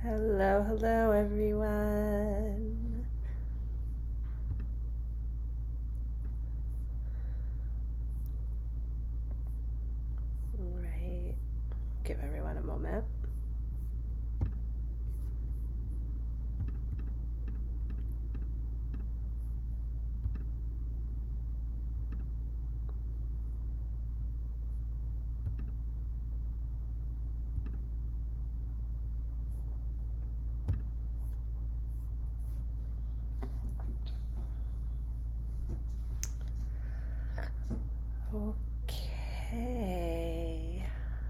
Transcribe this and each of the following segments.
Hello, hello, everyone. All right, give everyone a moment. Okay.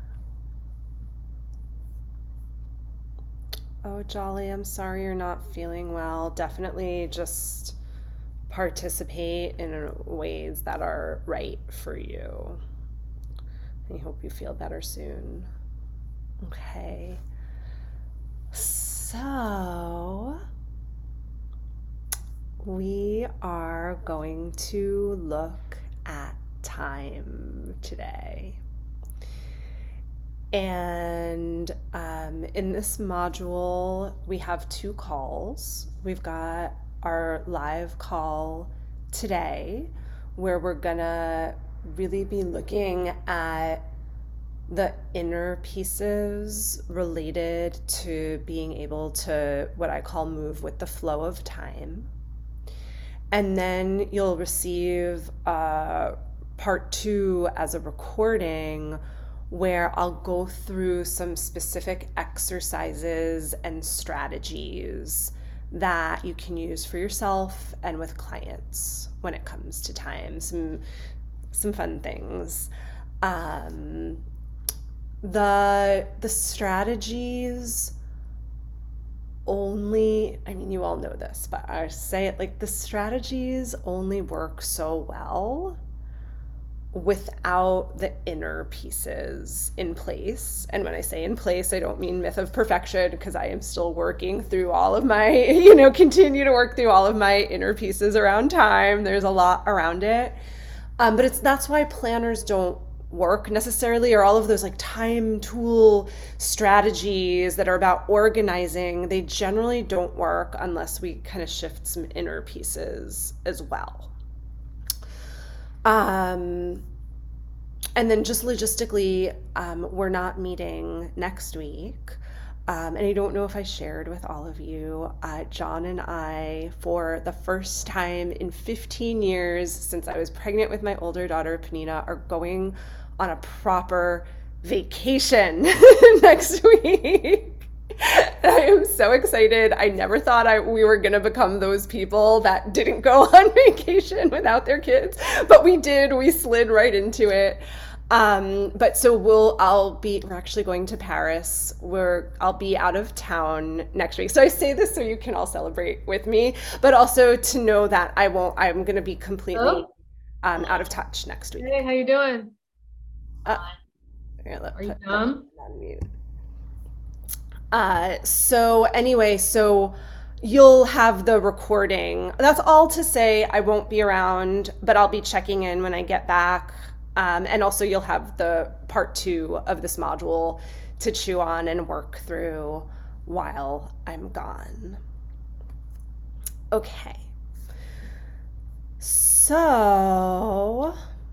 Oh, Jolly, I'm sorry you're not feeling well. Definitely just participate in ways that are right for you. I hope you feel better soon. Okay. So, we are going to look at time today. And in this module, we have two calls. We've got our live call today, where we're gonna really be looking at the inner pieces related to being able to, what I call, move with the flow of time. And then you'll receive part two as a recording where I'll go through some specific exercises and strategies that you can use for yourself and with clients when it comes to time. Some fun things. Um, the strategies only, I mean, you all know this, but I say it like the strategies only work so well without the inner pieces in place. And when I say in place, I don't mean myth of perfection, because I am still working through all of my, continue to work through all of my inner pieces around time. There's a lot around it. But that's why planners don't work necessarily, or all of those like time tool strategies that are about organizing, they generally don't work unless we kind of shift some inner pieces as well. Um, and then just logistically, we're not meeting next week. And I don't know if I shared with all of you, John and I, for the first time in 15 years since I was pregnant with my older daughter, Panina, are going on a proper vacation next week. I am so excited. I never thought we were going to become those people that didn't go on vacation without their kids, but we did. We slid right into it. But so we're actually going to Paris. I'll be out of town next week. So I say this so you can all celebrate with me, but also to know that I'm going to be completely Hello? out of touch next Hey, week. how you doing? Uh, Here, Are you put dumb? on mute. So anyway, so you'll have the recording. That's all to say I won't be around, but I'll be checking in when I get back. And also you'll have the part two of this module to chew on and work through while I'm gone. Okay. So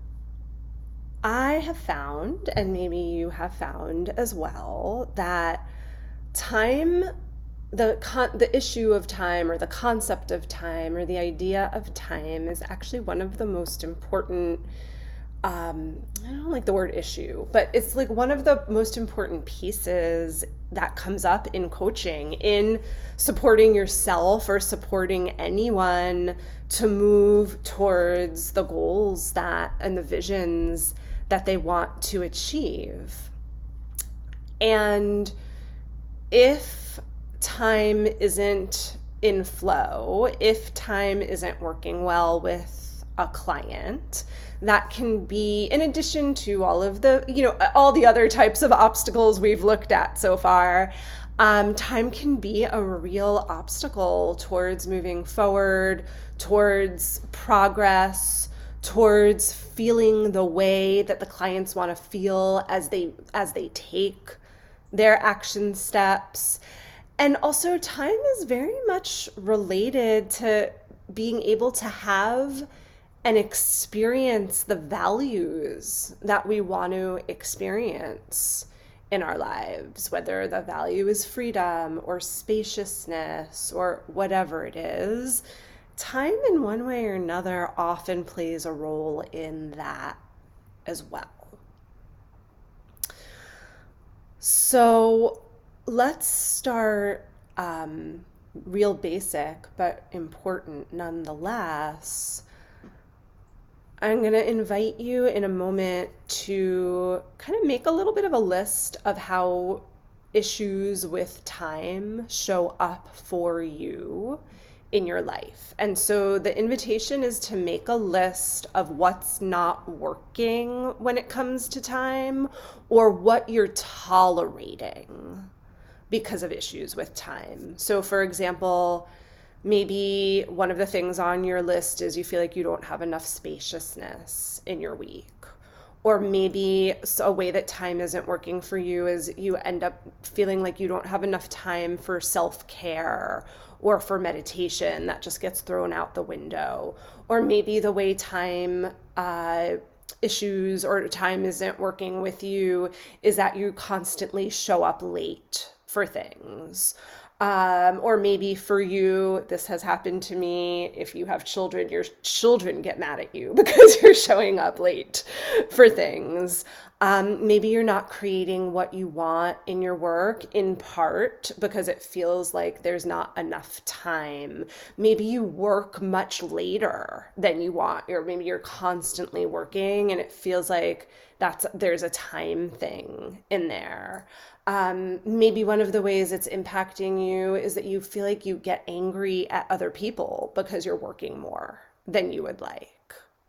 I have found, and maybe you have found as well, that time, the issue of time, or the concept of time, or the idea of time is actually one of the most important, I don't like the word issue, but it's like one of the most important pieces that comes up in coaching, in supporting yourself or supporting anyone to move towards the goals that and the visions that they want to achieve. And if time isn't in flow, if time isn't working well with a client, that can be, in addition to all of the, all the other types of obstacles we've looked at so far. Time can be a real obstacle towards moving forward, towards progress, towards feeling the way that the clients want to feel as they take their action steps. And also, time is very much related to being able to have and experience the values that we want to experience in our lives, whether the value is freedom or spaciousness or whatever it is. Time, in one way or another, often plays a role in that as well. So let's start real basic, but important nonetheless. I'm going to invite you in a moment to kind of make a little bit of a list of how issues with time show up for you in your life. And so the invitation is to make a list of what's not working when it comes to time or what you're tolerating because of issues with time. So, for example, maybe one of the things on your list is you feel like you don't have enough spaciousness in your week. Or maybe a way that time isn't working for you is you end up feeling like you don't have enough time for self care or for meditation. That just gets thrown out the window. Or maybe the way time issues or time isn't working with you is that you constantly show up late for things. Or maybe for you, this has happened to me. If you have children, your children get mad at you because you're showing up late for things. Maybe you're not creating what you want in your work, in part because it feels like there's not enough time. Maybe you work much later than you want, or maybe you're constantly working and it feels like there's a time thing in there. Maybe one of the ways it's impacting you is that you feel like you get angry at other people because you're working more than you would like.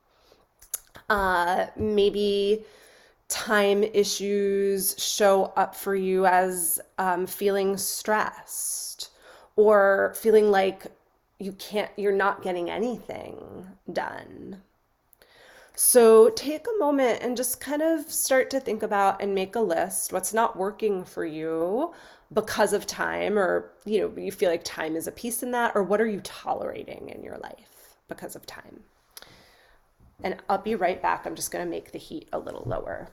Maybe time issues show up for you as feeling stressed or feeling like you're not getting anything done. So take a moment and just kind of start to think about and make a list what's not working for you because of time, or you feel like time is a piece in that, or what are you tolerating in your life because of time. And I'll be right back. I'm just going to make the heat a little lower.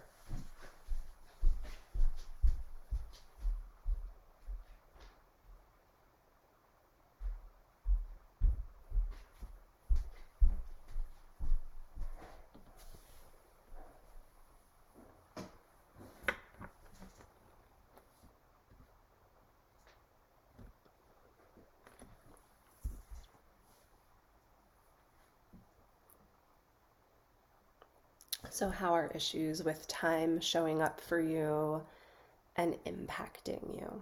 So, how are issues with time showing up for you and impacting you?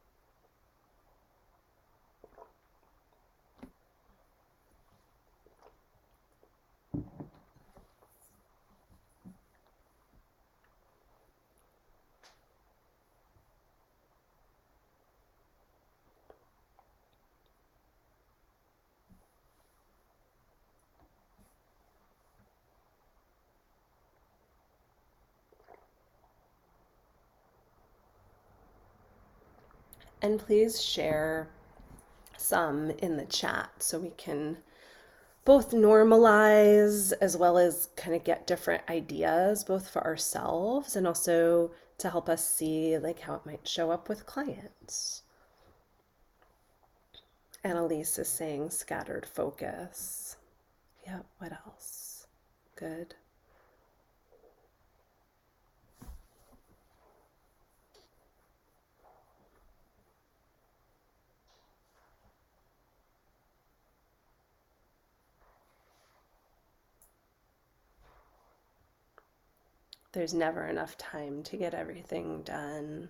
And please share some in the chat so we can both normalize as well as kind of get different ideas, both for ourselves and also to help us see like how it might show up with clients. Annalise is saying scattered focus. Yeah, what else? Good. There's never enough time to get everything done.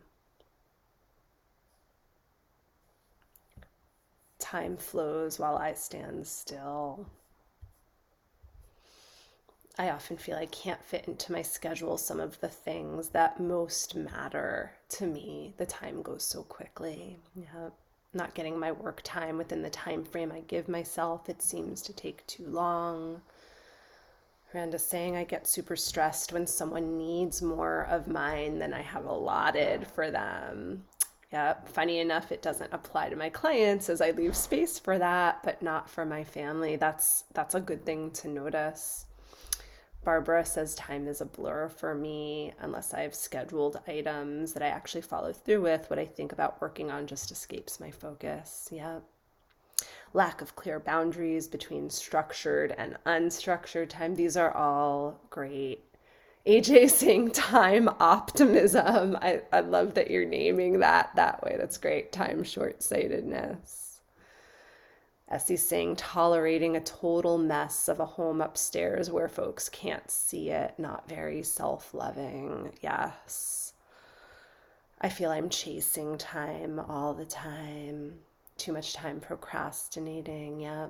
Time flows while I stand still. I often feel I can't fit into my schedule some of the things that most matter to me. The time goes so quickly. Yeah. Not getting my work time within the time frame I give myself. It seems to take too long. Miranda's saying I get super stressed when someone needs more of mine than I have allotted for them. Yeah, funny enough, it doesn't apply to my clients as I leave space for that, but not for my family. That's a good thing to notice. Barbara says time is a blur for me unless I have scheduled items that I actually follow through with. What I think about working on just escapes my focus. Yeah. Lack of clear boundaries between structured and unstructured time. These are all great. AJ saying time optimism. I love that you're naming that way. That's great. Time short sightedness. Essie saying tolerating a total mess of a home upstairs where folks can't see it. Not very self loving. Yes. I feel I'm chasing time all the time. Too much time procrastinating. Yep.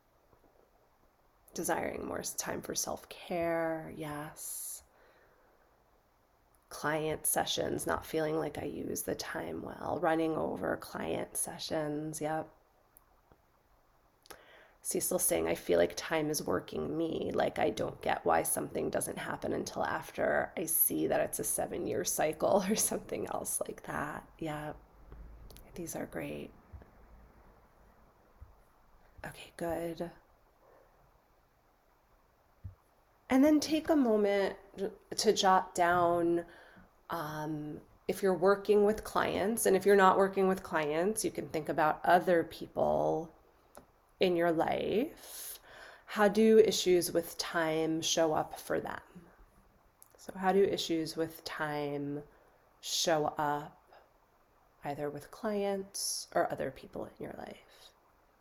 Desiring more time for self care. Yes. Client sessions, not feeling like I use the time well. Running over client sessions. Yep. Cecil saying, I feel like time is working me. Like I don't get why something doesn't happen until after I see that it's a 7 year cycle or something else like that. Yeah, these are great. Okay, good. And then take a moment to jot down if you're working with clients, and if you're not working with clients, you can think about other people in your life. How do issues with time show up for them? So, how do issues with time show up either with clients or other people in your life?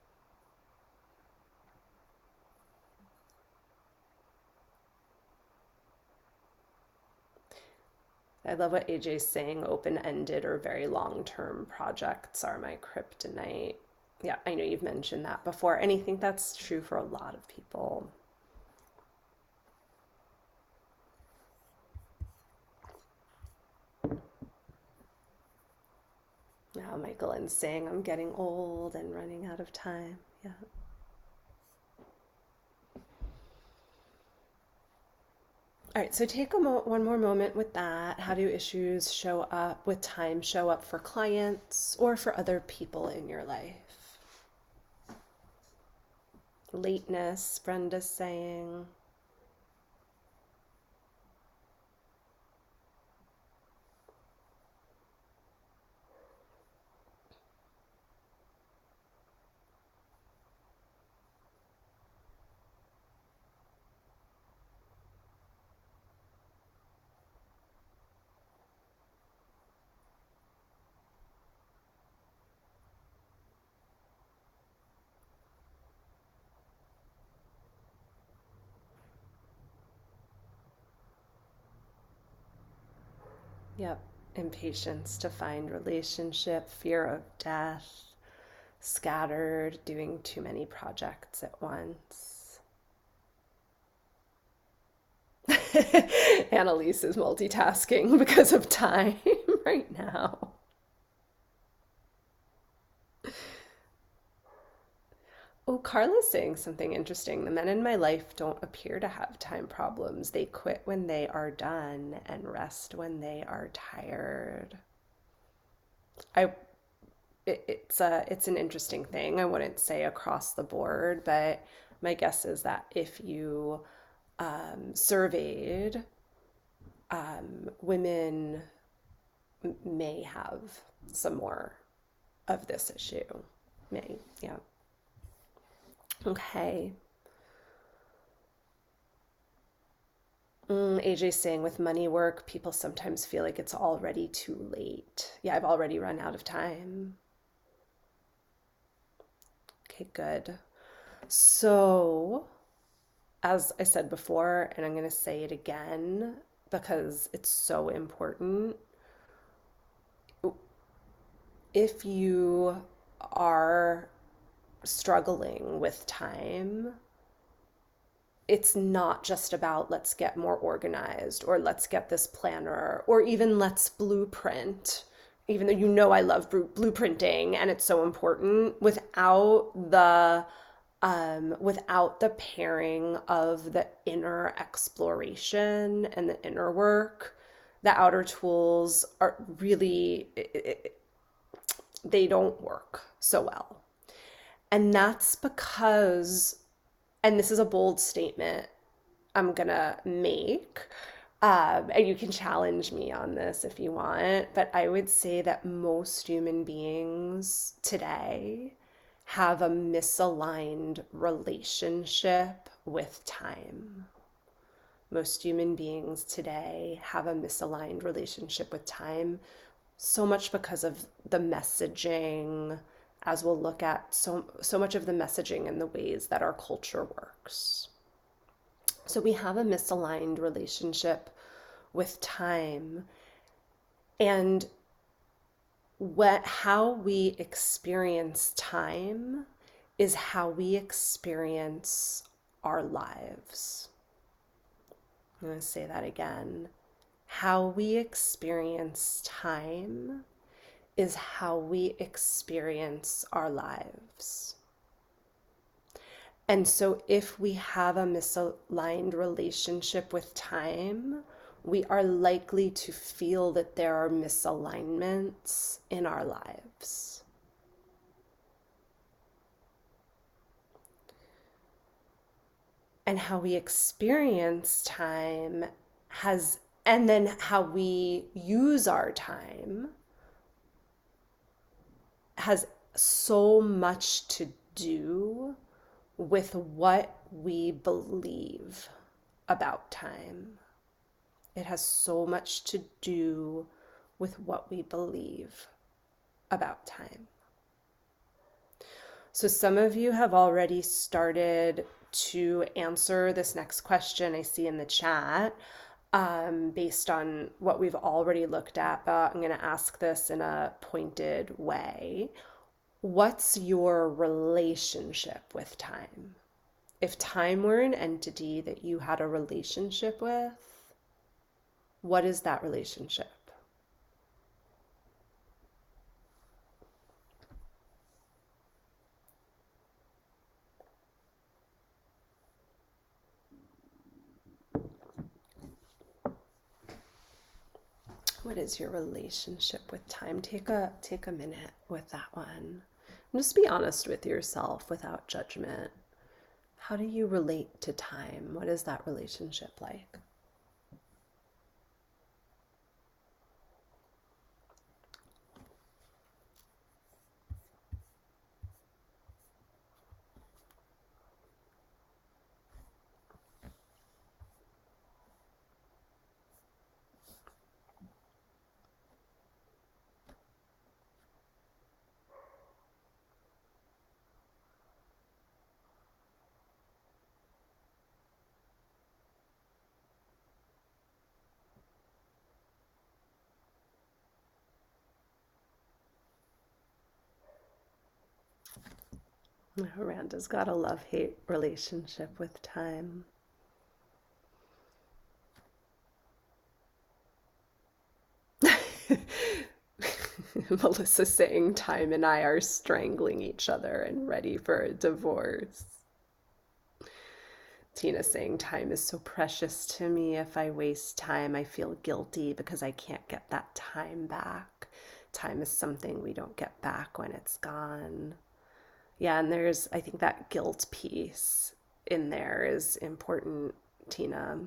I love what AJ's saying, open-ended or very long-term projects are my kryptonite. Yeah, I know you've mentioned that before, and I think that's true for a lot of people. Now Michael and saying I'm getting old and running out of time. Yeah. All right, so take one more moment with that. How do issues show up with time show up for clients or for other people in your life? Lateness, Brenda's saying. Yep. Impatience to find relationship, fear of death, scattered, doing too many projects at once. Annalise is multitasking because of time right now. Oh, Carla's saying something interesting. The men in my life don't appear to have time problems. They quit when they are done and rest when they are tired. I it's an interesting thing. I wouldn't say across the board, but my guess is that if you surveyed women may have some more of this issue. May, yeah. Okay. AJ saying with money work, people sometimes feel like it's already too late. Yeah, I've already run out of time. Okay, good. So, as I said before, and I'm going to say it again because it's so important, if you are struggling with time, it's not just about let's get more organized or let's get this planner or even let's blueprint, even though you know I love blueprinting and it's so important, without the pairing of the inner exploration and the inner work. The outer tools are really they don't work so well. And that's because, and this is a bold statement I'm gonna make, and you can challenge me on this if you want, but I would say that most human beings today have a misaligned relationship with time. Most human beings today have a misaligned relationship with time, so much because of the messaging, as we'll look at so much of the messaging and the ways that our culture works. So we have a misaligned relationship with time, and how we experience time is how we experience our lives. I'm going to say that again. How we experience time is how we experience our lives. And so if we have a misaligned relationship with time, we are likely to feel that there are misalignments in our lives. And how we experience time and then how we use our time has so much to do with what we believe about time. It has so much to do with what we believe about time. So some of you have already started to answer this next question I see in the chat, based on what we've already looked at, but I'm going to ask this in a pointed way. What's your relationship with time? If time were an entity that you had a relationship with, what is that relationship? What is your relationship with time? Take a minute with that one. And just be honest with yourself without judgment. How do you relate to time? What is that relationship like? Miranda's got a love-hate relationship with time. Melissa saying time and I are strangling each other and ready for a divorce. Tina saying time is so precious to me. If I waste time, I feel guilty because I can't get that time back. Time is something we don't get back when it's gone. Yeah, and I think that guilt piece in there is important, Tina.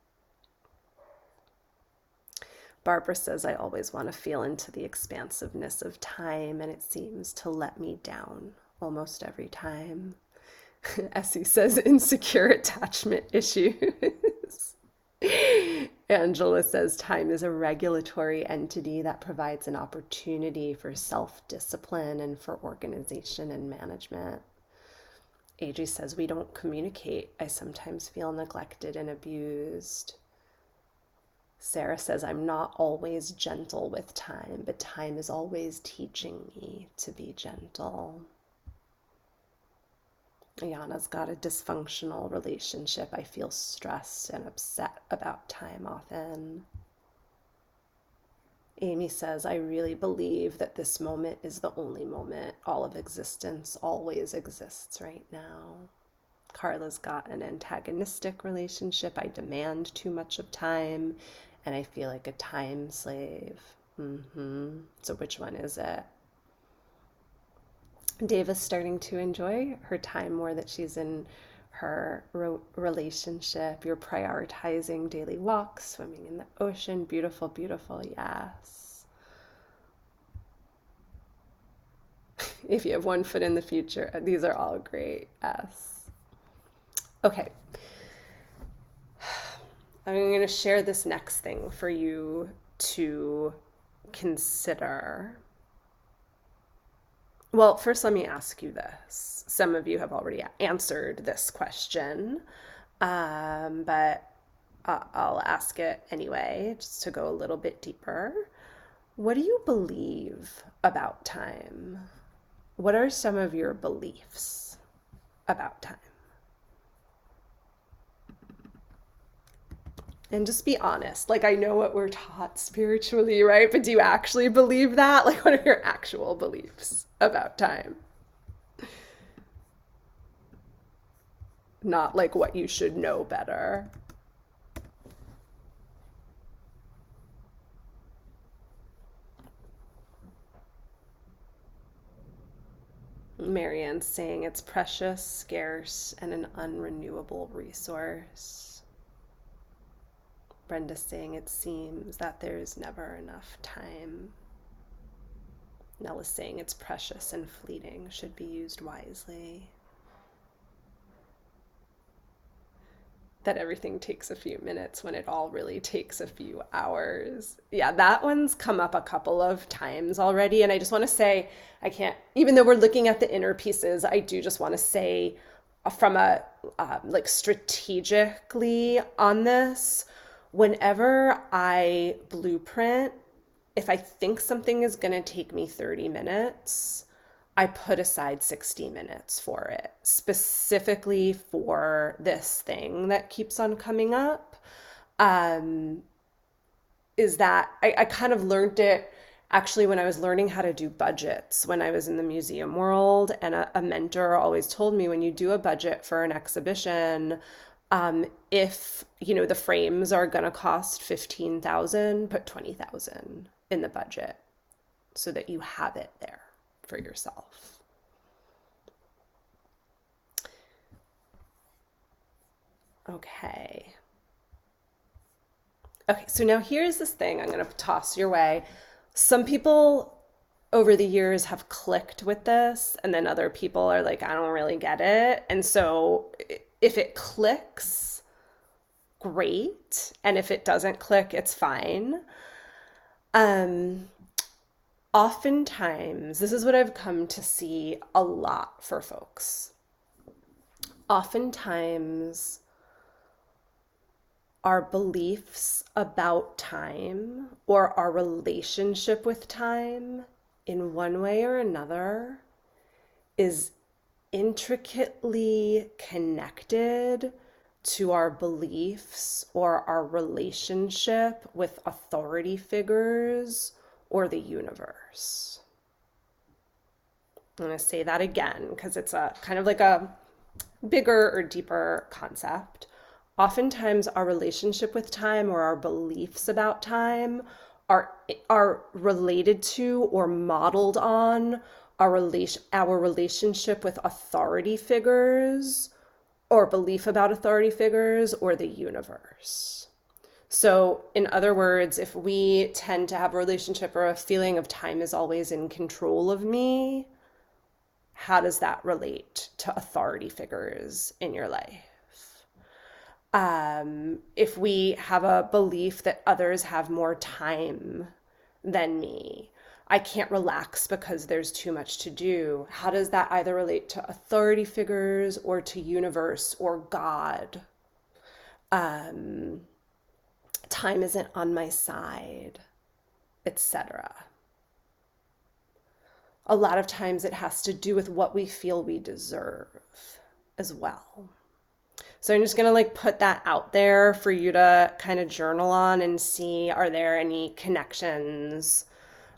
Barbara says, I always want to feel into the expansiveness of time, and it seems to let me down almost every time. Essie says, insecure attachment issues. Angela says, time is a regulatory entity that provides an opportunity for self-discipline and for organization and management. AJ says, we don't communicate. I sometimes feel neglected and abused. Sarah says, I'm not always gentle with time, but time is always teaching me to be gentle. Ayana's got a dysfunctional relationship. I feel stressed and upset about time often. Amy says, I really believe that this moment is the only moment. All of existence always exists right now. Carla's got an antagonistic relationship. I demand too much of time, and I feel like a time slave. So which one is it? Davis starting to enjoy her time more that she's in her relationship. You're prioritizing daily walks, swimming in the ocean. Beautiful, beautiful. Yes. If you have one foot in the future, these are all great. Yes. Okay. I'm going to share this next thing for you to consider. Well, first, let me ask you this. Some of you have already answered this question, but I'll ask it anyway, just to go a little bit deeper. What do you believe about time? What are some of your beliefs about time? And just be honest. Like, I know what we're taught spiritually, right? But do you actually believe that? Like, what are your actual beliefs about time? Not like what you should know better. Marianne's saying it's precious, scarce, and an unrenewable resource. Brenda's saying it seems that there's never enough time. Nella's saying it's precious and fleeting, should be used wisely. That everything takes a few minutes when it all really takes a few hours. Yeah, that one's come up a couple of times already. And I just want to say, I can't, even though we're looking at the inner pieces, I do just want to say from a like strategically on this, whenever I blueprint, if I think something is going to take me 30 minutes, I put aside 60 minutes for it, specifically for this thing that keeps on coming up. Um, is that I kind of learned it actually when I was learning how to do budgets when I was in the museum world. And a mentor always told me when you do a budget for an exhibition, if you know the frames are gonna cost 15,000, put 20,000 in the budget so that you have it there for yourself. Okay. Okay, so now here's this thing I'm going to toss your way. Some people over the years have clicked with this, and then other people are like, I don't really get it. And so if it clicks, great. And if it doesn't click, it's fine. Um, Oftentimes, this is what I've come to see a lot for folks. Oftentimes, our beliefs about time or our relationship with time in one way or another is intricately connected to our beliefs or our relationship with authority figures or the universe. I'm going to say that again because it's a kind of like a bigger or deeper concept. Oftentimes our relationship with time or our beliefs about time are related to or modeled on our relationship with authority figures or belief about authority figures or the universe. So in other words, if we tend to have a relationship or a feeling of time is always in control of me, how does that relate to authority figures in your life? If we have a belief that others have more time than me, I can't relax because there's too much to do. How does that either relate to authority figures or to universe or God? Time isn't on my side, etc. A lot of times it has to do with what we feel we deserve as well. So I'm just going to like put that out there for you to kind of journal on and see, are there any connections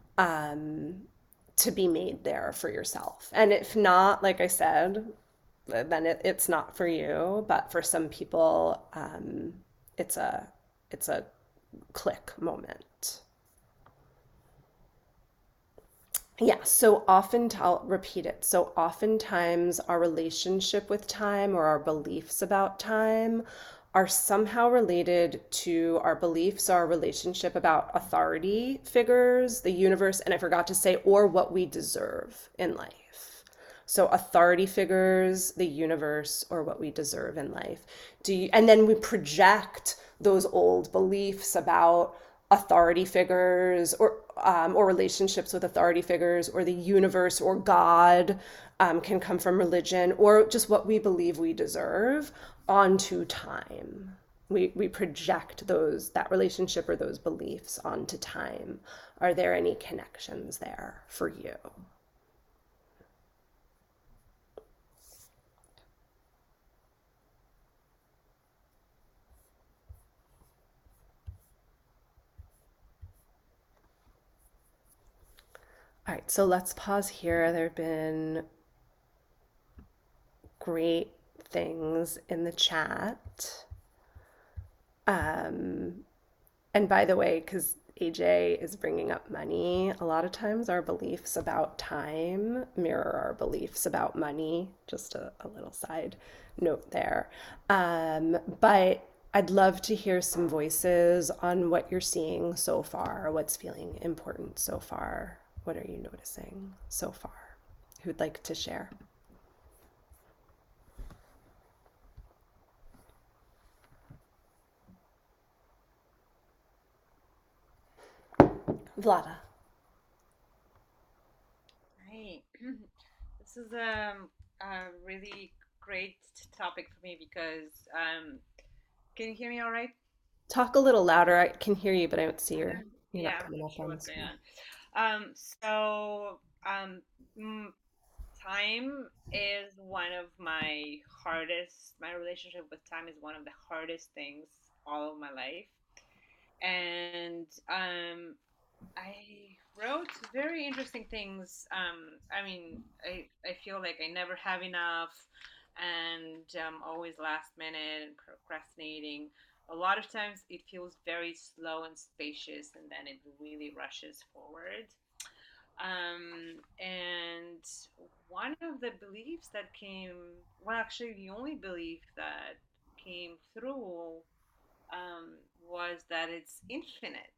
to be made there for yourself? And if not, like I said, then it's not for you. But for some people, it's a click moment. Yeah, so often, I'll repeat it. So oftentimes, our relationship with time or our beliefs about time are somehow related to our beliefs, our relationship about authority figures, the universe, and I forgot to say, or what we deserve in life. So authority figures, the universe, or what we deserve in life. And then we project those old beliefs about authority figures or relationships with authority figures or the universe or God, can come from religion or just what we believe we deserve onto time. We project that relationship or those beliefs onto time. Are there any connections there for you? All right, so let's pause here. There have been great things in the chat. Um, and by the way, because AJ is bringing up money, a lot of times our beliefs about time mirror our beliefs about money. Just a little side note there. But I'd love to hear some voices on what you're seeing so far, what's feeling important so far. What are you noticing so far? Who'd like to share? Vlada. Hi. This is a really great topic for me because can you hear me all right? Talk a little louder. I can hear you, but I don't see you're Yeah, not I'm coming not up sure on the what's going screen. on. Um, time is one of my relationship with time is one of the hardest things all of my life. And I wrote very interesting things. I feel like I never have enough and always last minute and procrastinating. A lot of times it feels very slow and spacious, and then it really rushes forward. And one of the beliefs that well, actually, the only belief that came through was that it's infinite.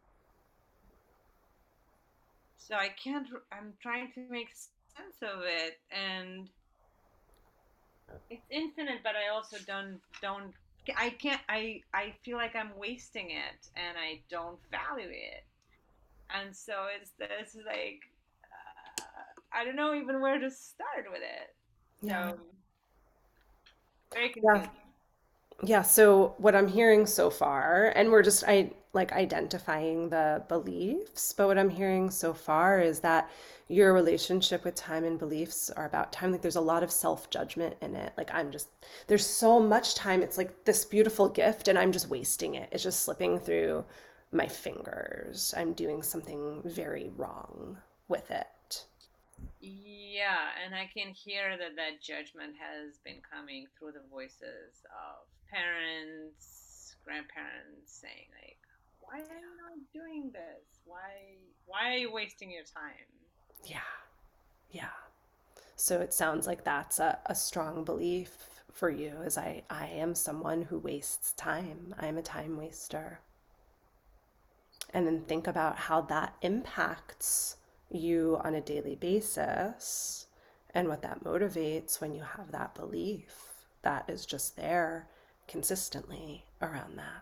So I can't, I'm trying to make sense of it. And it's infinite, but I also I can't, I feel like I'm wasting it and I don't value it. And so it's this like, I don't know even where to start with it. Yeah. So very Yeah. confusing. Yeah, so what I'm hearing so far, and we're just I like identifying the beliefs, but what I'm hearing so far is that your relationship with time and beliefs are about time. Like there's a lot of self-judgment in it. Like there's so much time. It's like this beautiful gift, and I'm just wasting it. It's just slipping through my fingers. I'm doing something very wrong with it. Yeah, and I can hear that that judgment has been coming through the voices of parents, grandparents saying like, "Why are you not doing this? Why are you wasting your time?" Yeah. Yeah. So it sounds like that's a strong belief for you is I am someone who wastes time. I'm a time waster. And then think about how that impacts you on a daily basis and what that motivates when you have that belief that is just there consistently around that.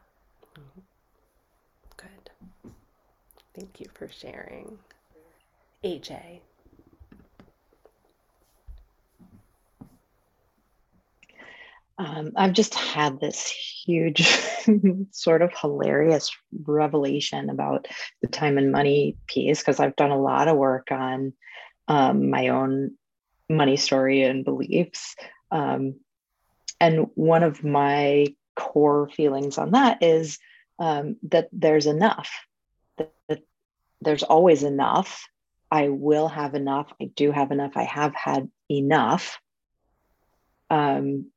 Good. Thank you for sharing. AJ. I've just had this huge, sort of hilarious revelation about the time and money piece because I've done a lot of work on my own money story and beliefs. Um, and one of my core feelings on that is that there's enough, that there's always enough. I will have enough. I do have enough. I have had enough. Um,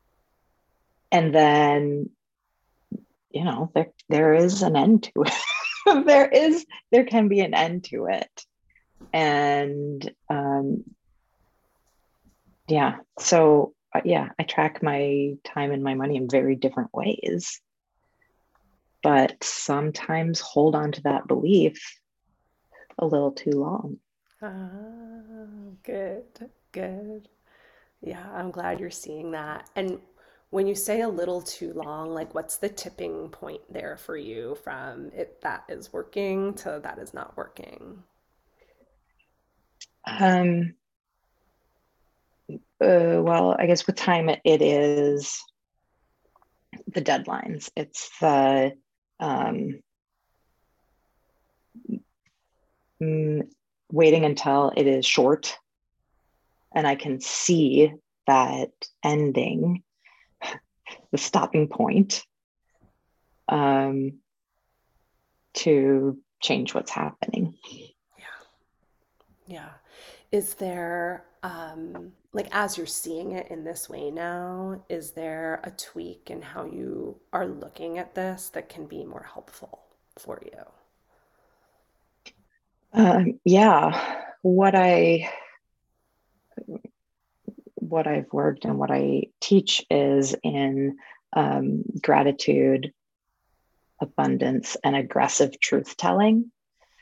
and then there is an end to it. there can be an end to it. And yeah, so yeah, I track my time and my money in very different ways, but sometimes hold on to that belief a little too long. Ah, good, good. Yeah, I'm glad you're seeing that. And when you say a little too long, like what's the tipping point there for you from it that is working to that is not working? Um, well, I guess with time, it is the deadlines. It's the um, mm, waiting until it is short and I can see that ending, the stopping point, um, to change what's happening. Yeah. Yeah. Is there, like, as you're seeing it in this way now, is there a tweak in how you are looking at this that can be more helpful for you? Yeah, what I've worked and what I teach is in gratitude, abundance, and aggressive truth telling.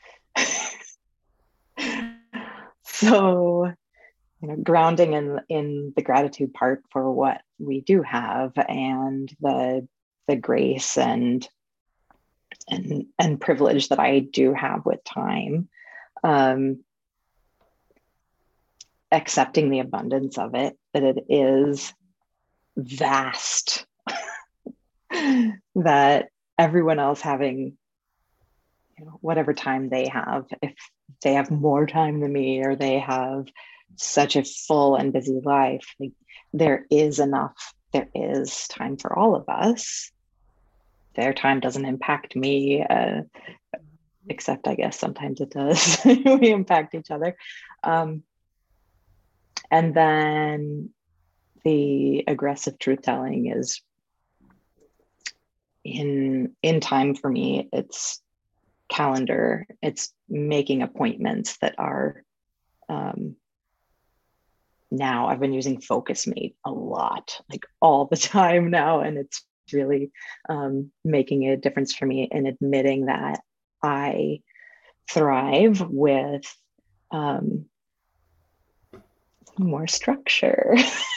So, grounding in the gratitude part for what we do have and the grace and privilege that I do have with time, um, accepting the abundance of it, that it is vast, that everyone else having, whatever time they have, if they have more time than me or they have such a full and busy life, like, there is enough, there is time for all of us. Their time doesn't impact me, except I guess sometimes it does. We impact each other. And then the aggressive truth telling is in time for me. It's calendar. It's making appointments that are, now I've been using FocusMate a lot, like all the time now, and it's really making a difference for me in admitting that I thrive with more structure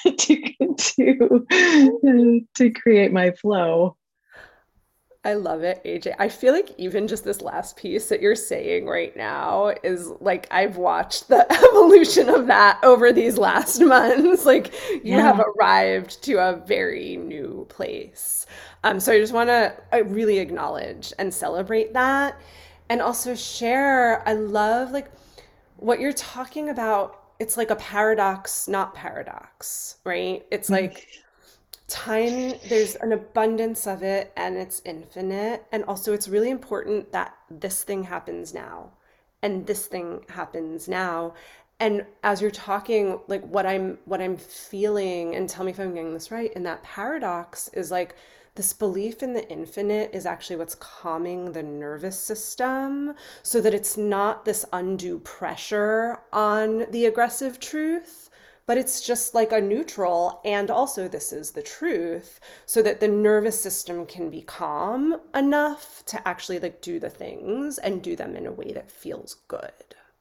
to create my flow. I love it, AJ. I feel like even just this last piece that you're saying right now is like I've watched the evolution of that over these last months. Like you have Yeah. arrived to a very new place. So I just want to really acknowledge and celebrate that and also share. I love like what you're talking about. It's like a paradox, not paradox, right? It's like time, there's an abundance of it and it's infinite. And also, it's really important that this thing happens now and this thing happens now. And as you're talking, like what I'm feeling, and tell me if I'm getting this right, in that paradox is like this belief in the infinite is actually what's calming the nervous system so that it's not this undue pressure on the aggressive truth, but it's just like a neutral, and also this is the truth, so that the nervous system can be calm enough to actually like do the things and do them in a way that feels good.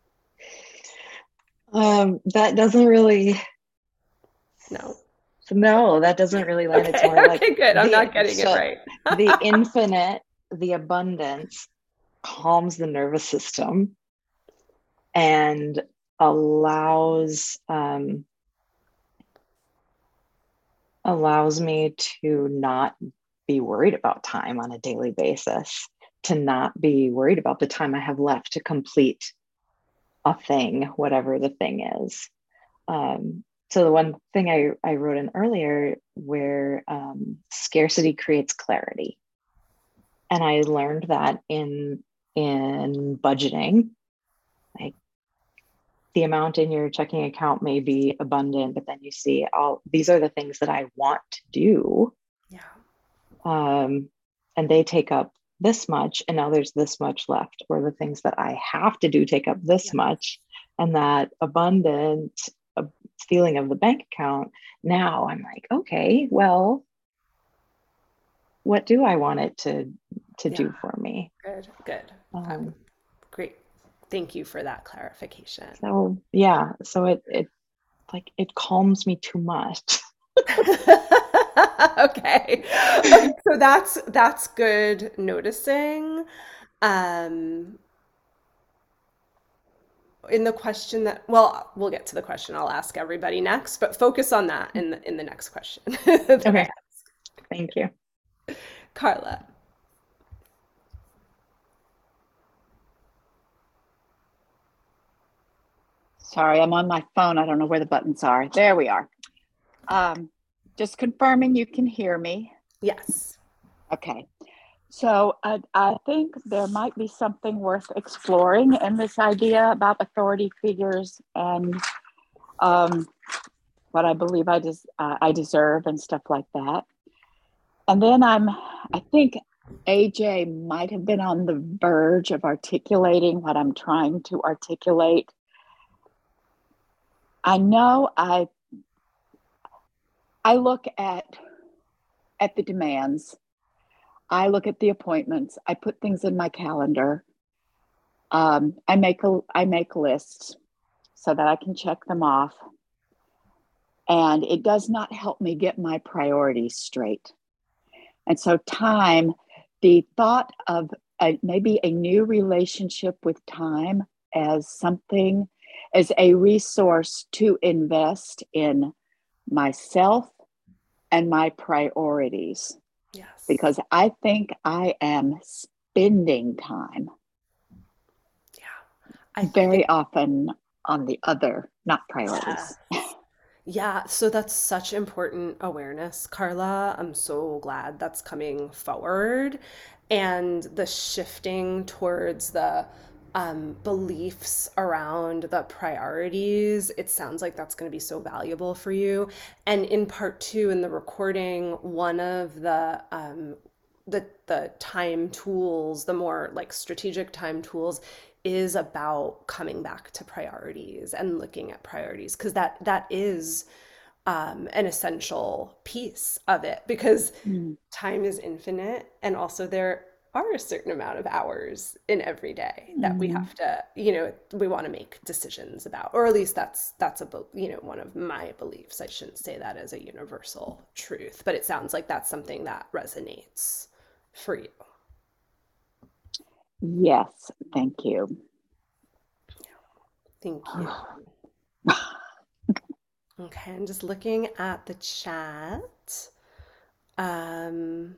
That doesn't really, No. no, that doesn't really land. It's Okay. more like Okay, good. I'm not getting it so right. the infinite, the abundance calms the nervous system and allows allows me to not be worried about time on a daily basis, to not be worried about the time I have left to complete a thing, whatever the thing is. So the one thing I wrote in earlier where scarcity creates clarity. And I learned that in budgeting, like the amount in your checking account may be abundant, but then you see all these are the things that I want to do. Yeah. And they take up this much and now there's this much left, or the things that I have to do take up this Yeah. much, and that abundant uh, feeling of the bank account. Now I'm like, okay, well, what do I want it to Yeah. do for me? Good. Good. Um, Great. Thank you for that clarification. so yeah, so it like it calms me too much. Okay. Okay, so that's good noticing. Um, in the question that, well, we'll get to the question I'll ask everybody next, but focus on that in the next question that I Okay, ask. thank you. Carla. Sorry, I'm on my phone. I don't know where the buttons are. There we are. Um, just confirming you can hear me. Yes. Okay. So I think there might be something worth exploring in this idea about authority figures and um, what I believe I deserve and stuff like that. And then I think AJ might have been on the verge of articulating what I'm trying to articulate. I know I look at the demands. I look at the appointments. I put things in my calendar. I make lists so that I can check them off. And it does not help me get my priorities straight. And so the thought of maybe a new relationship with time as something, as a resource to invest in myself and my priorities, Yes. because I think I am spending time Yeah. I think very often on the other, not yes. priorities. Yeah, so that's such important awareness, Carla. I'm so glad that's coming forward. And the shifting towards the beliefs around the priorities, it sounds like that's going to be so valuable for you. And in part two, in the recording, one of the time tools, the more like strategic time tools, is about coming back to priorities and looking at priorities, because that is an essential piece of it, because Mm. time is infinite, and also there are a certain amount of hours in every day that we Mm. have to, we want to make decisions about, or at least that's one of my beliefs. I shouldn't say that as a universal truth, but it sounds like that's something that resonates for you. Yes, thank you. Thank you. Okay, I'm just looking at the chat. Um,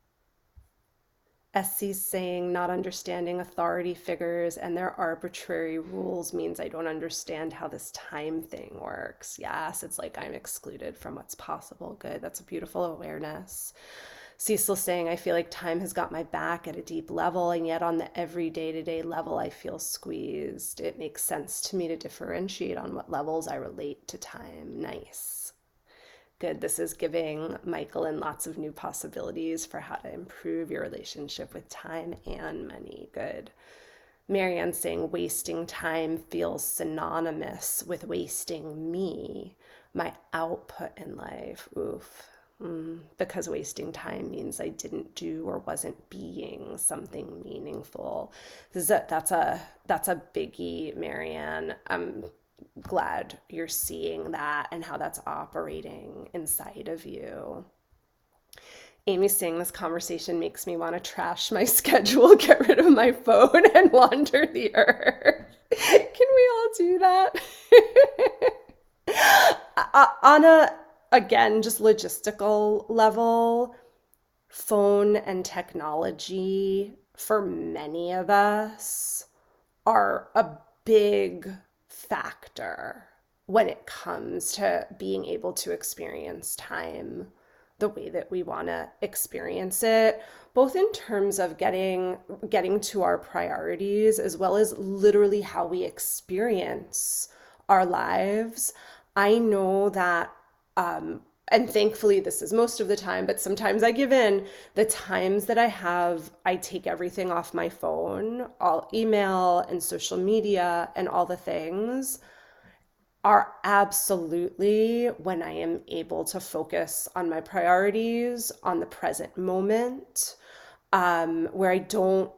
SC's saying not understanding authority figures and their arbitrary rules means I don't understand how this time thing works. Yes, it's like I'm excluded from what's possible. Good. That's a beautiful awareness. Cecil saying, I feel like time has got my back at a deep level, and yet on the every day-to-day level, I feel squeezed. It makes sense to me to differentiate on what levels I relate to time. Nice. Good. This is giving Michael and lots of new possibilities for how to improve your relationship with time and money. Good. Marianne saying wasting time feels synonymous with wasting me, my output in life. Oof. Because wasting time means I didn't do or wasn't being something meaningful. That's a biggie, Marianne. I'm glad you're seeing that and how that's operating inside of you. Amy saying this conversation makes me want to trash my schedule, get rid of my phone, and wander the earth. Can we all do that? On a, again, just logistical level, phone and technology for many of us are a big factor when it comes to being able to experience time the way that we want to experience it, both in terms of getting to our priorities, as well as literally how we experience our lives. I know that and thankfully this is most of the time, but sometimes I give in. The times that I take everything off my phone, all email and social media and all the things are absolutely when I am able to focus on my priorities, on the present moment, where I don't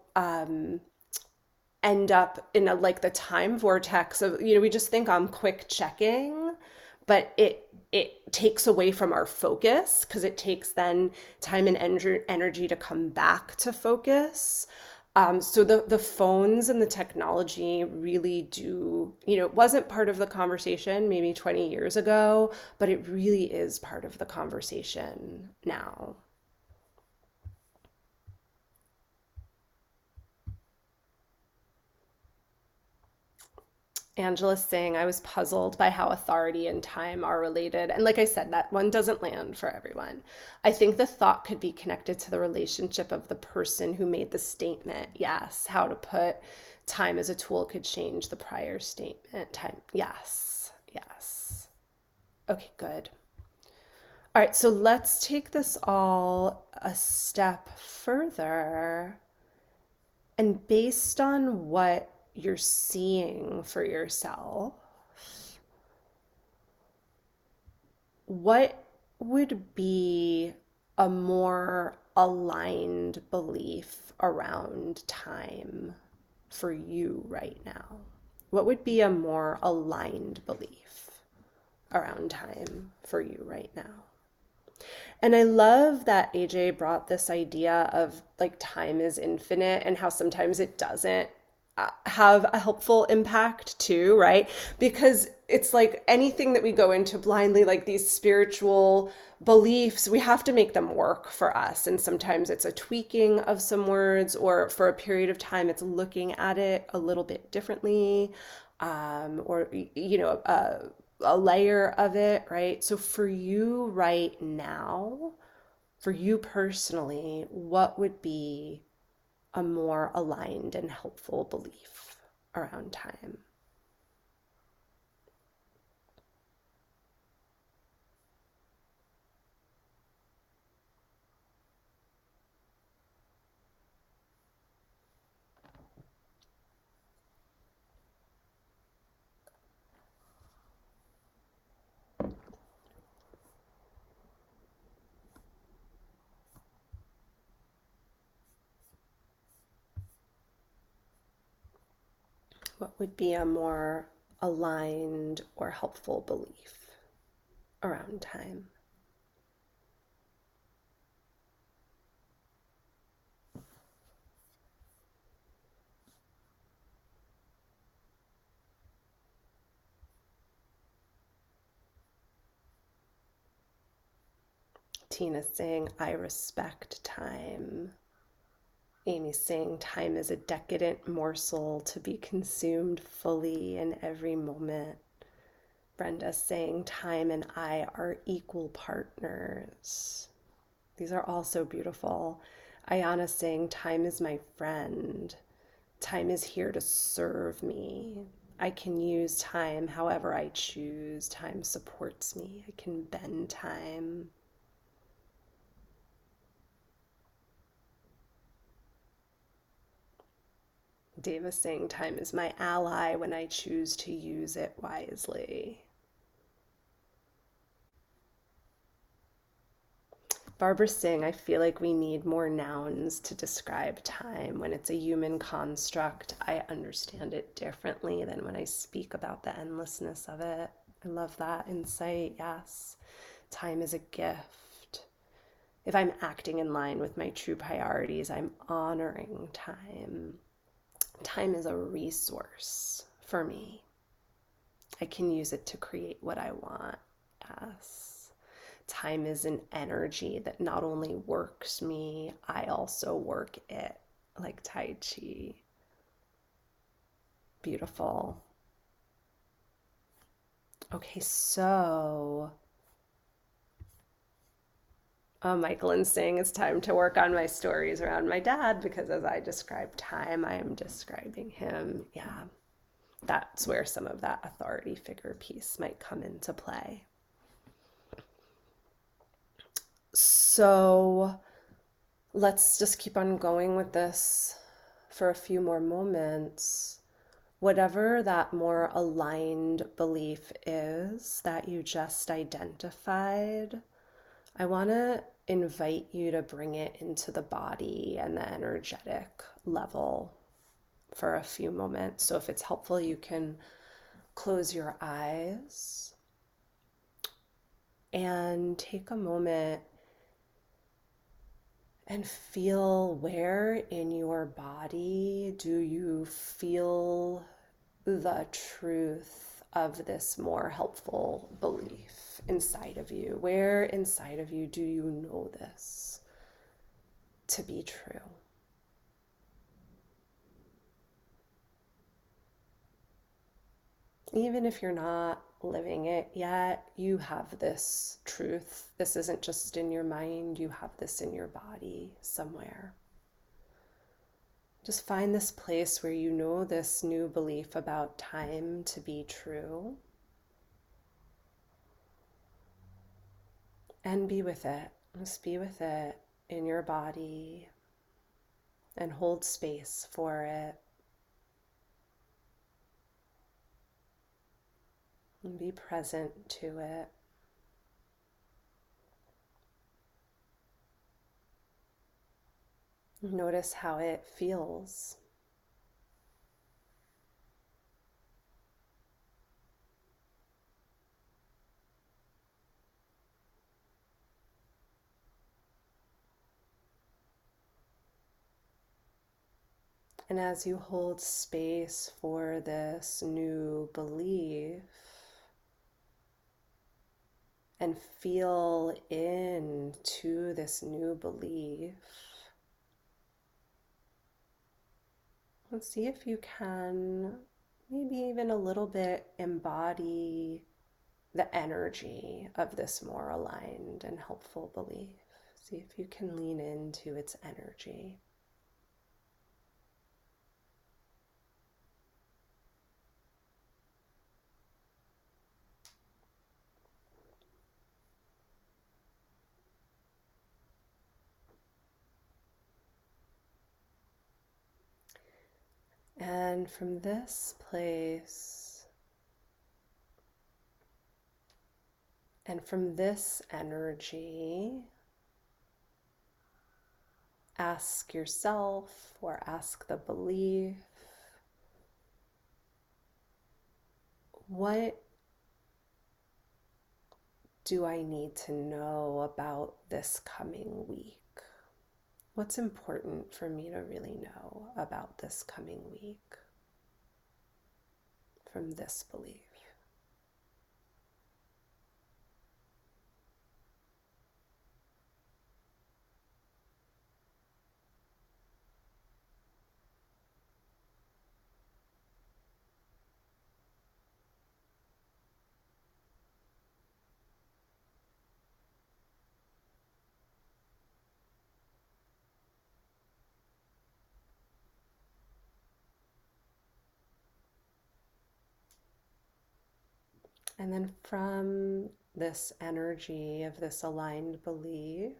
end up in a like the time vortex of, we just think I'm quick checking, but it takes away from our focus because it takes then time and energy to come back to focus. So the phones and the technology really do, it wasn't part of the conversation maybe 20 years ago, but it really is part of the conversation now. Angela's saying, I was puzzled by how authority and time are related. And like I said, that one doesn't land for everyone. I think the thought could be connected to the relationship of the person who made the statement. Yes, how to put time as a tool could change the prior statement. Time. Yes, yes. Okay, good. All right, so let's take this all a step further. And based on what you're seeing for yourself, what would be a more aligned belief around time for you right now? What would be a more aligned belief around time for you right now? And I love that AJ brought this idea of like time is infinite and how sometimes it doesn't have a helpful impact too, right? Because it's like anything that we go into blindly, like these spiritual beliefs, we have to make them work for us. And sometimes it's a tweaking of some words, or for a period of time, it's looking at it a little bit differently, or, a layer of it, right? So for you right now, for you personally, what would be a more aligned and helpful belief around time? What would be a more aligned or helpful belief around time? Tina's saying, I respect time. Amy's saying, time is a decadent morsel to be consumed fully in every moment. Brenda's saying, time and I are equal partners. These are all so beautiful. Ayana's saying, time is my friend. Time is here to serve me. I can use time however I choose. Time supports me. I can bend time. Dave is saying, time is my ally when I choose to use it wisely. Barbara's saying, I feel like we need more nouns to describe time. When it's a human construct, I understand it differently than when I speak about the endlessness of it. I love that insight. Yes. Time is a gift. If I'm acting in line with my true priorities, I'm honoring time. Time is a resource for me. I can use it to create what I want. Yes. Time is an energy that not only works me, I also work it, like Tai Chi. Beautiful. Okay, so Michaelin's saying it's time to work on my stories around my dad because as I describe time, I am describing him. Yeah, that's where some of that authority figure piece might come into play. So let's just keep on going with this for a few more moments. Whatever that more aligned belief is that you just identified, I want to invite you to bring it into the body and the energetic level for a few moments. So if it's helpful, you can close your eyes and take a moment and feel where in your body do you feel the truth of this more helpful belief inside of you? Where inside of you do you know this to be true? Even if you're not living it yet, you have this truth. This isn't just in your mind, you have this in your body somewhere. Just find this place where you know this new belief about time to be true, and be with it. Just be with it in your body and hold space for it. And be present to it. Notice how it feels. And as you hold space for this new belief and feel into this new belief, let's see if you can maybe even a little bit embody the energy of this more aligned and helpful belief. See if you can lean into its energy. And from this place, and from this energy, ask yourself or ask the belief, what do I need to know about this coming week? What's important for me to really know about this coming week from this belief? And then from this energy of this aligned belief,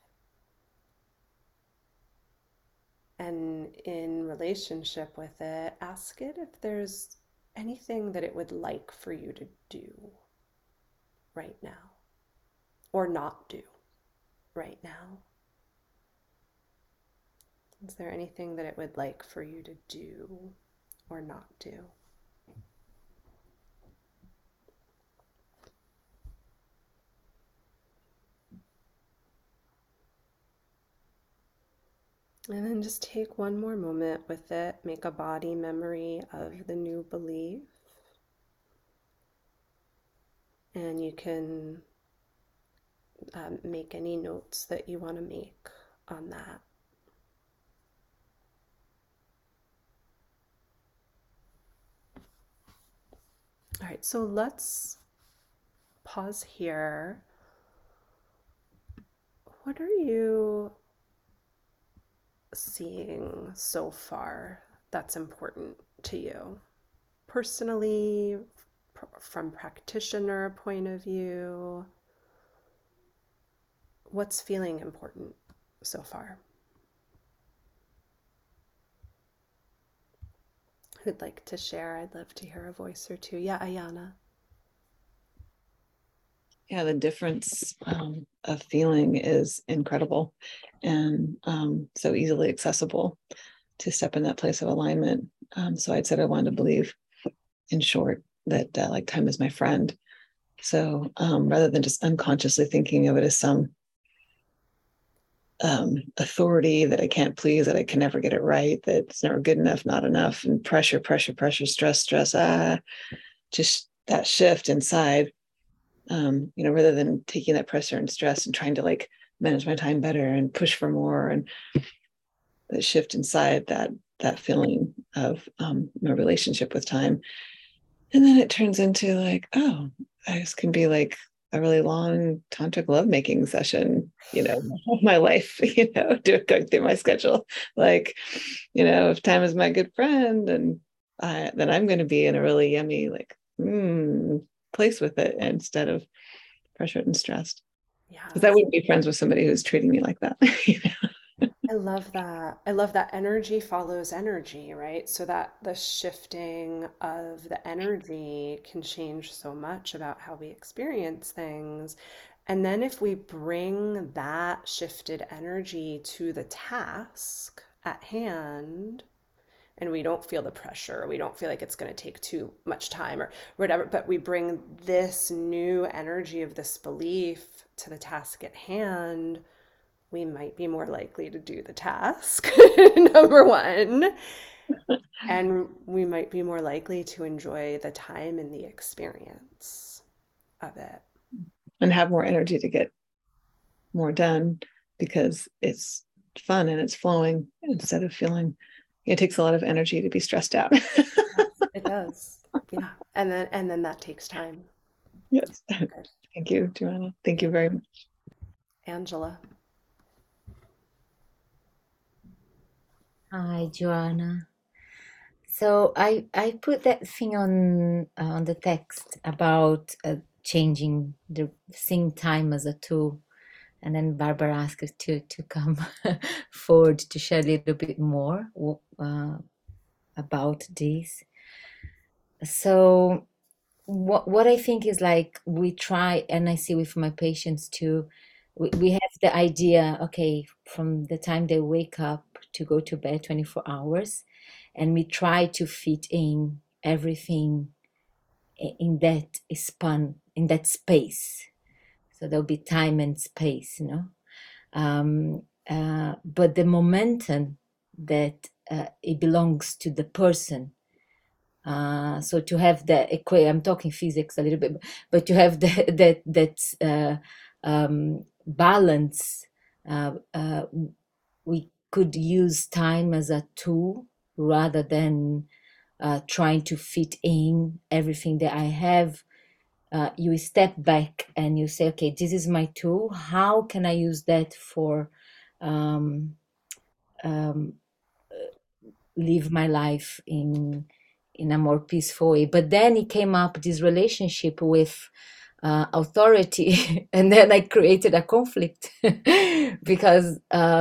and in relationship with it, ask it if there's anything that it would like for you to do right now or not do right now. Is there anything that it would like for you to do or not do? And then just take one more moment with it. Make a body memory of the new belief. And you can make any notes that you want to make on that. All right, so let's pause here. What are you seeing so far that's important to you? Personally, from practitioner point of view, what's feeling important so far? Who'd like to share? I'd love to hear a voice or two. Yeah, Ayana. Yeah, the difference of feeling is incredible and so easily accessible to step in that place of alignment. So I'd said I wanted to believe, in short, that like time is my friend. So rather than just unconsciously thinking of it as some authority that I can't please, that I can never get it right, that it's never good enough, not enough, and pressure, stress, just that shift inside. Rather than taking that pressure and stress and trying to like manage my time better and push for more, and the shift inside that feeling of my relationship with time. And then it turns into like, oh, this can be like a really long tantric lovemaking session, my life, going through my schedule. Like, if time is my good friend, and then I'm going to be in a really yummy, like, place with it instead of pressured and stressed. Yeah. Because I wouldn't be friends with somebody who's treating me like that. I love that. I love that energy follows energy, right? So that the shifting of the energy can change so much about how we experience things. And then if we bring that shifted energy to the task at hand, and we don't feel the pressure, we don't feel like it's going to take too much time or whatever, but we bring this new energy of this belief to the task at hand, we might be more likely to do the task, number one, and we might be more likely to enjoy the time and the experience of it. And have more energy to get more done because it's fun and it's flowing instead of feeling it takes a lot of energy to be stressed out. It does. Yeah. And then that takes time. Yes. Thank you, Joanna. Thank you very much. Angela. Hi, Joanna. So I put that thing on the text about changing seeing time as a tool, and then Barbara asked us to come forward to share a little bit more about this. So what I think is like we try, and I see with my patients too, we have the idea, okay, from the time they wake up to go to bed, 24 hours, and we try to fit in everything in that span, in that space. So there'll be time and space, but the momentum that it belongs to the person. So to have the I'm talking physics a little bit, but to have that balance, we could use time as a tool rather than trying to fit in everything that I have. You step back and you say, okay, this is my tool. How can I use that for live my life in a more peaceful way? But then it came up this relationship with authority, and then I created a conflict because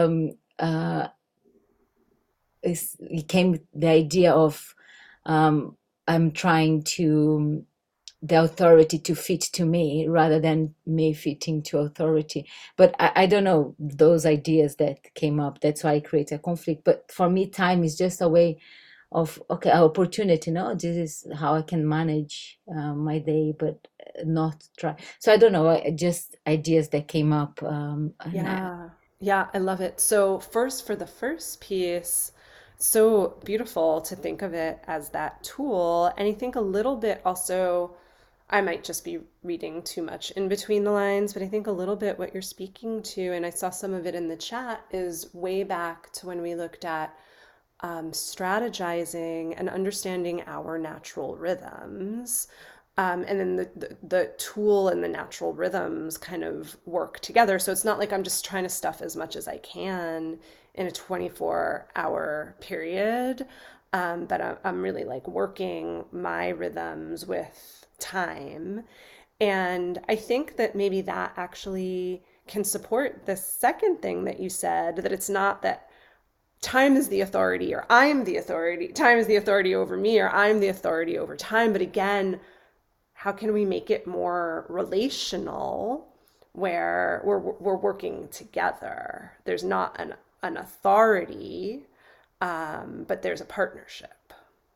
it came the idea of I'm trying to the authority to fit to me rather than me fitting to authority. But I don't know, those ideas that came up, that's why I create a conflict. But for me, time is just a way of, okay, opportunity, no, this is how I can manage my day, but not try. So I don't know, just ideas that came up. Yeah, I love it. So first, for the first piece, so beautiful to think of it as that tool. And I think a little bit also, I might just be reading too much in between the lines, but I think a little bit what you're speaking to, and I saw some of it in the chat, is way back to when we looked at strategizing and understanding our natural rhythms. And then the tool and the natural rhythms kind of work together. So it's not like I'm just trying to stuff as much as I can in a 24-hour period, but I'm really like working my rhythms with time. And I think that maybe that actually can support the second thing that you said, that it's not that time is the authority or I'm the authority, time is the authority over me or I'm the authority over time. But again, how can we make it more relational where we're working together? There's not an authority, but there's a partnership.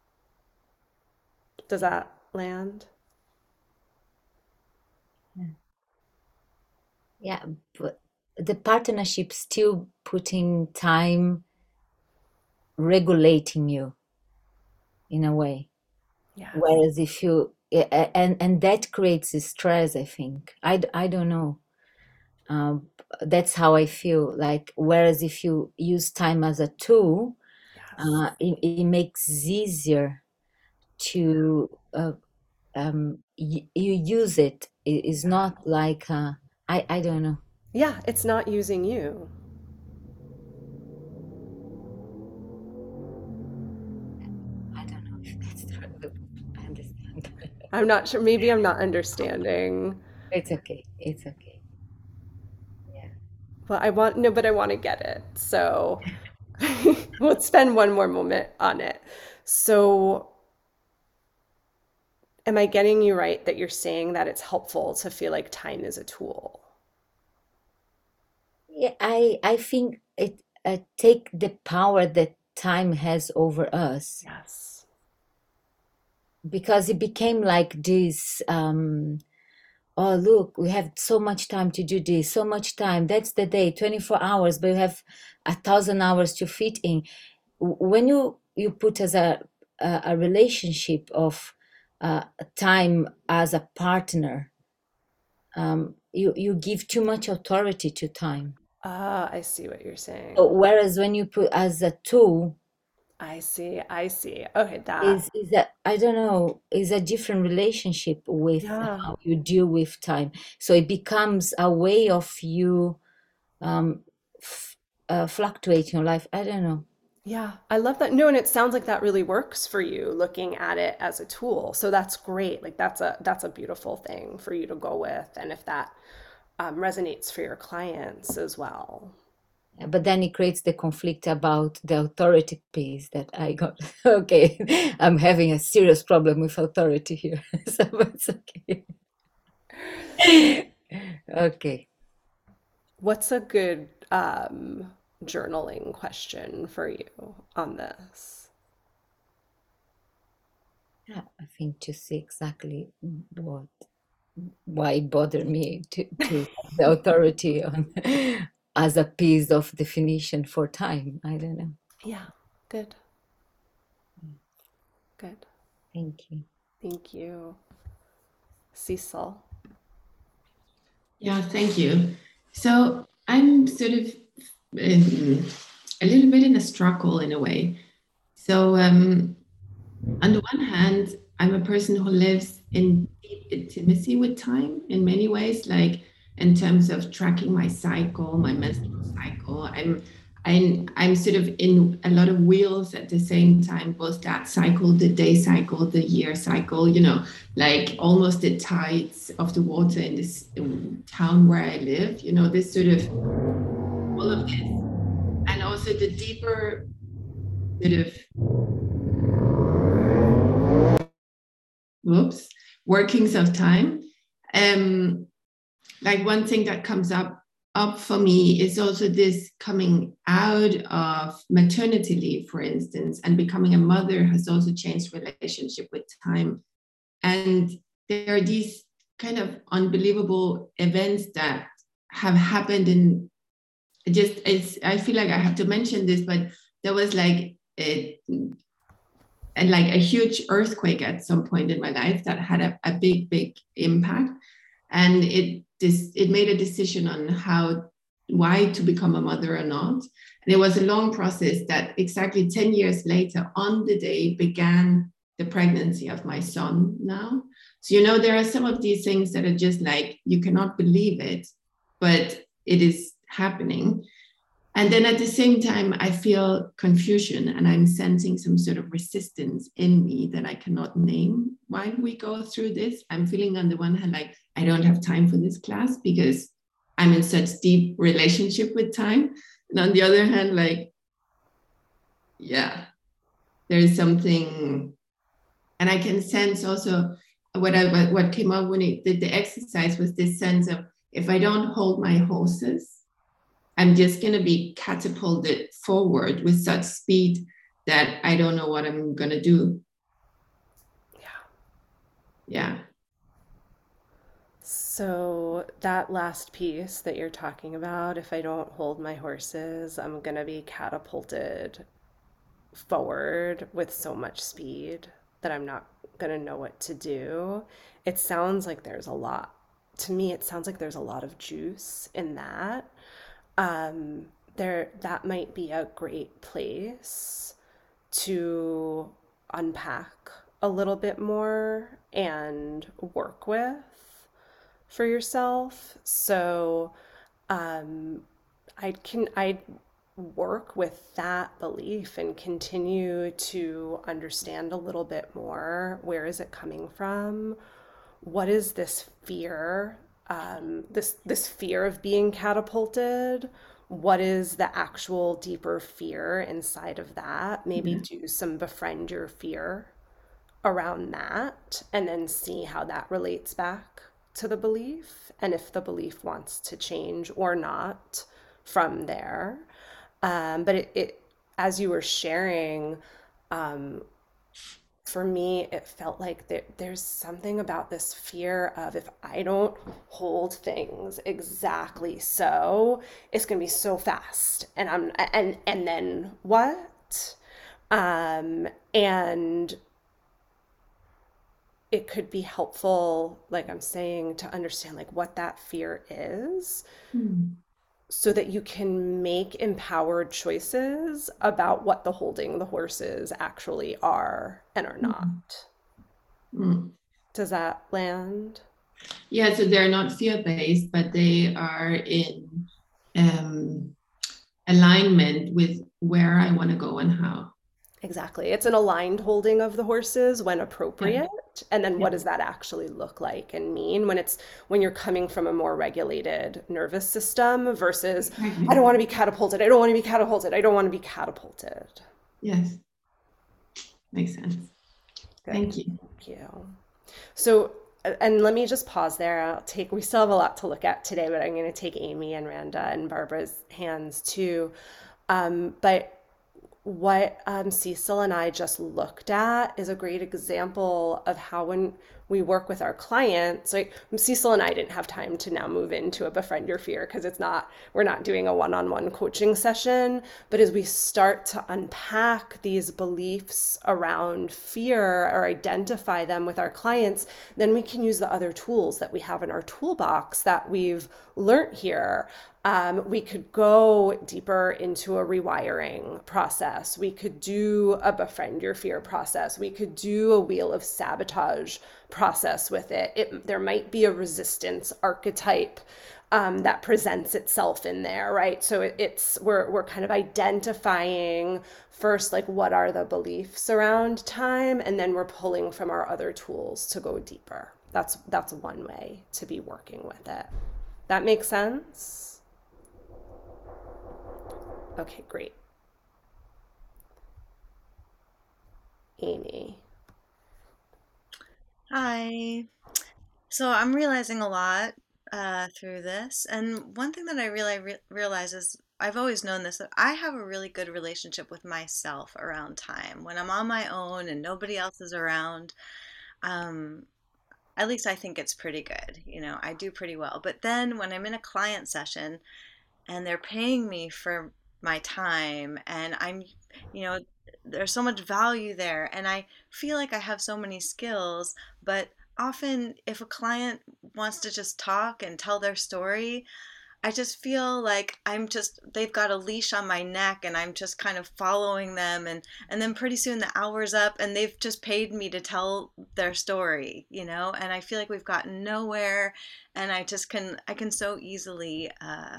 Does that land? Yeah, but the partnership still putting time regulating you in a way. Yes. Whereas if you and that creates a stress, I think. I don't know. That's how I feel like. Whereas if you use time as a tool, Yes. it makes it easier to you use it. It's not like I don't know. Yeah, it's not using you. I don't know if that's true. I understand. I'm not sure. Maybe I'm not understanding. It's okay. It's okay. Yeah. Well, but I want to get it. So we'll spend one more moment on it. So, am I getting you right that you're saying that it's helpful to feel like time is a tool? Yeah, I think it take the power that time has over us, Yes. because it became like this. Oh, look, we have so much time to do this, so much time. That's the day, 24 hours, but you have 1,000 hours to fit in. When you put as a relationship of time as a partner, you give too much authority to time. Ah, I see what you're saying. Whereas when you put as a tool, I see. I see. Okay, is that I don't know, is a different relationship with yeah. how you deal with time. So it becomes a way of you um, fluctuating your life. I don't know. Yeah, I love that. No, and it sounds like that really works for you looking at it as a tool. So that's great. Like that's a beautiful thing for you to go with, and if that resonates for your clients as well. But then it creates the conflict about the authority piece that I got. Okay, I'm having a serious problem with authority here. So it's okay. Okay. What's a good journaling question for you on this? Yeah, I think to see exactly why it bothered me to have the authority on as a piece of definition for time. I don't know. Yeah, good, good. Thank you. Thank you. Cecil. Yeah, thank you. So I'm sort of a little bit in a struggle in a way. So on the one hand, I'm a person who lives in deep intimacy with time in many ways, like in terms of tracking my cycle, my menstrual cycle. I'm sort of in a lot of wheels at the same time, both that cycle, the day cycle, the year cycle, like almost the tides of the water in this town where I live, this sort of all of this. And also the deeper sort of workings of time. Like one thing that comes up for me is also this coming out of maternity leave, for instance, and becoming a mother has also changed relationship with time. And there are these kind of unbelievable events that have happened in I feel like I have to mention this, but there was like a huge earthquake at some point in my life that had a big impact. And it made a decision on why to become a mother or not. And it was a long process that exactly 10 years later on the day began the pregnancy of my son now. So, there are some of these things that are just like, you cannot believe it, but it is happening. And then at the same time, I feel confusion and I'm sensing some sort of resistance in me that I cannot name while we go through this. I'm feeling on the one hand, like I don't have time for this class because I'm in such deep relationship with time. And on the other hand, like, yeah, there is something, and I can sense also what came up when it did the exercise was this sense of, if I don't hold my horses, I'm just going to be catapulted forward with such speed that I don't know what I'm going to do. Yeah. So that last piece that you're talking about, if I don't hold my horses, I'm gonna be catapulted forward with so much speed that I'm not gonna know what to do. It sounds like there's a lot, to me, it sounds like there's a lot of juice in that. That might be a great place to unpack a little bit more and work with for yourself. So I'd work with that belief and continue to understand a little bit more. Where is it coming from? What is this fear? This fear of being catapulted? What is the actual deeper fear inside of that? Maybe Yeah. do some befriend your fear around that and then see how that relates back to the belief and if the belief wants to change or not from there. But as you were sharing, um, for me, it felt like there's something about this fear of, if I don't hold things exactly so, it's gonna be so fast, and then what? And it could be helpful, like I'm saying, to understand like what that fear is Mm. so that you can make empowered choices about what the holding the horses actually are and are Mm. not. Mm. Does that land? Yeah, so they're not fear-based, but they are in um, alignment with where I want to go and how. Exactly. It's an aligned holding of the horses when Yeah, appropriate. And then yeah, what does that actually look like and mean when you're coming from a more regulated nervous system versus, I exactly. don't want to be catapulted. I don't want to be catapulted. I don't want to be catapulted. Yes, makes sense. Good. Thank you. Thank you. So, and let me just pause there. We still have a lot to look at today, but I'm going to take Amy and Randa and Barbara's hands too. But what Cecil and I just looked at is a great example of how, when we work with our clients, like Cecil and I didn't have time to now move into a befriend your fear because we're not doing a one-on-one coaching session. But as we start to unpack these beliefs around fear or identify them with our clients, then we can use the other tools that we have in our toolbox that we've learned here. We could go deeper into a rewiring process. We could do a befriend your fear process. We could do a wheel of sabotage process with it. There might be a resistance archetype that presents itself in there, right? So we're kind of identifying first, like, what are the beliefs around time, and then we're pulling from our other tools to go deeper. That's one way to be working with it. That makes sense? Okay, great. Amy. Hi. So I'm realizing a lot through this, and one thing that I really realize is I've always known this, that I have a really good relationship with myself around time. When I'm on my own and nobody else is around, um, at least I think it's pretty good. I do pretty well. But then when I'm in a client session and they're paying me for my time, and you know there's so much value there, and I feel like I have so many skills, but often if a client wants to just talk and tell their story, I just feel like they've got a leash on my neck, and I'm just kind of following them, and then pretty soon the hour's up and they've just paid me to tell their story, and I feel like we've gotten nowhere, and I can so easily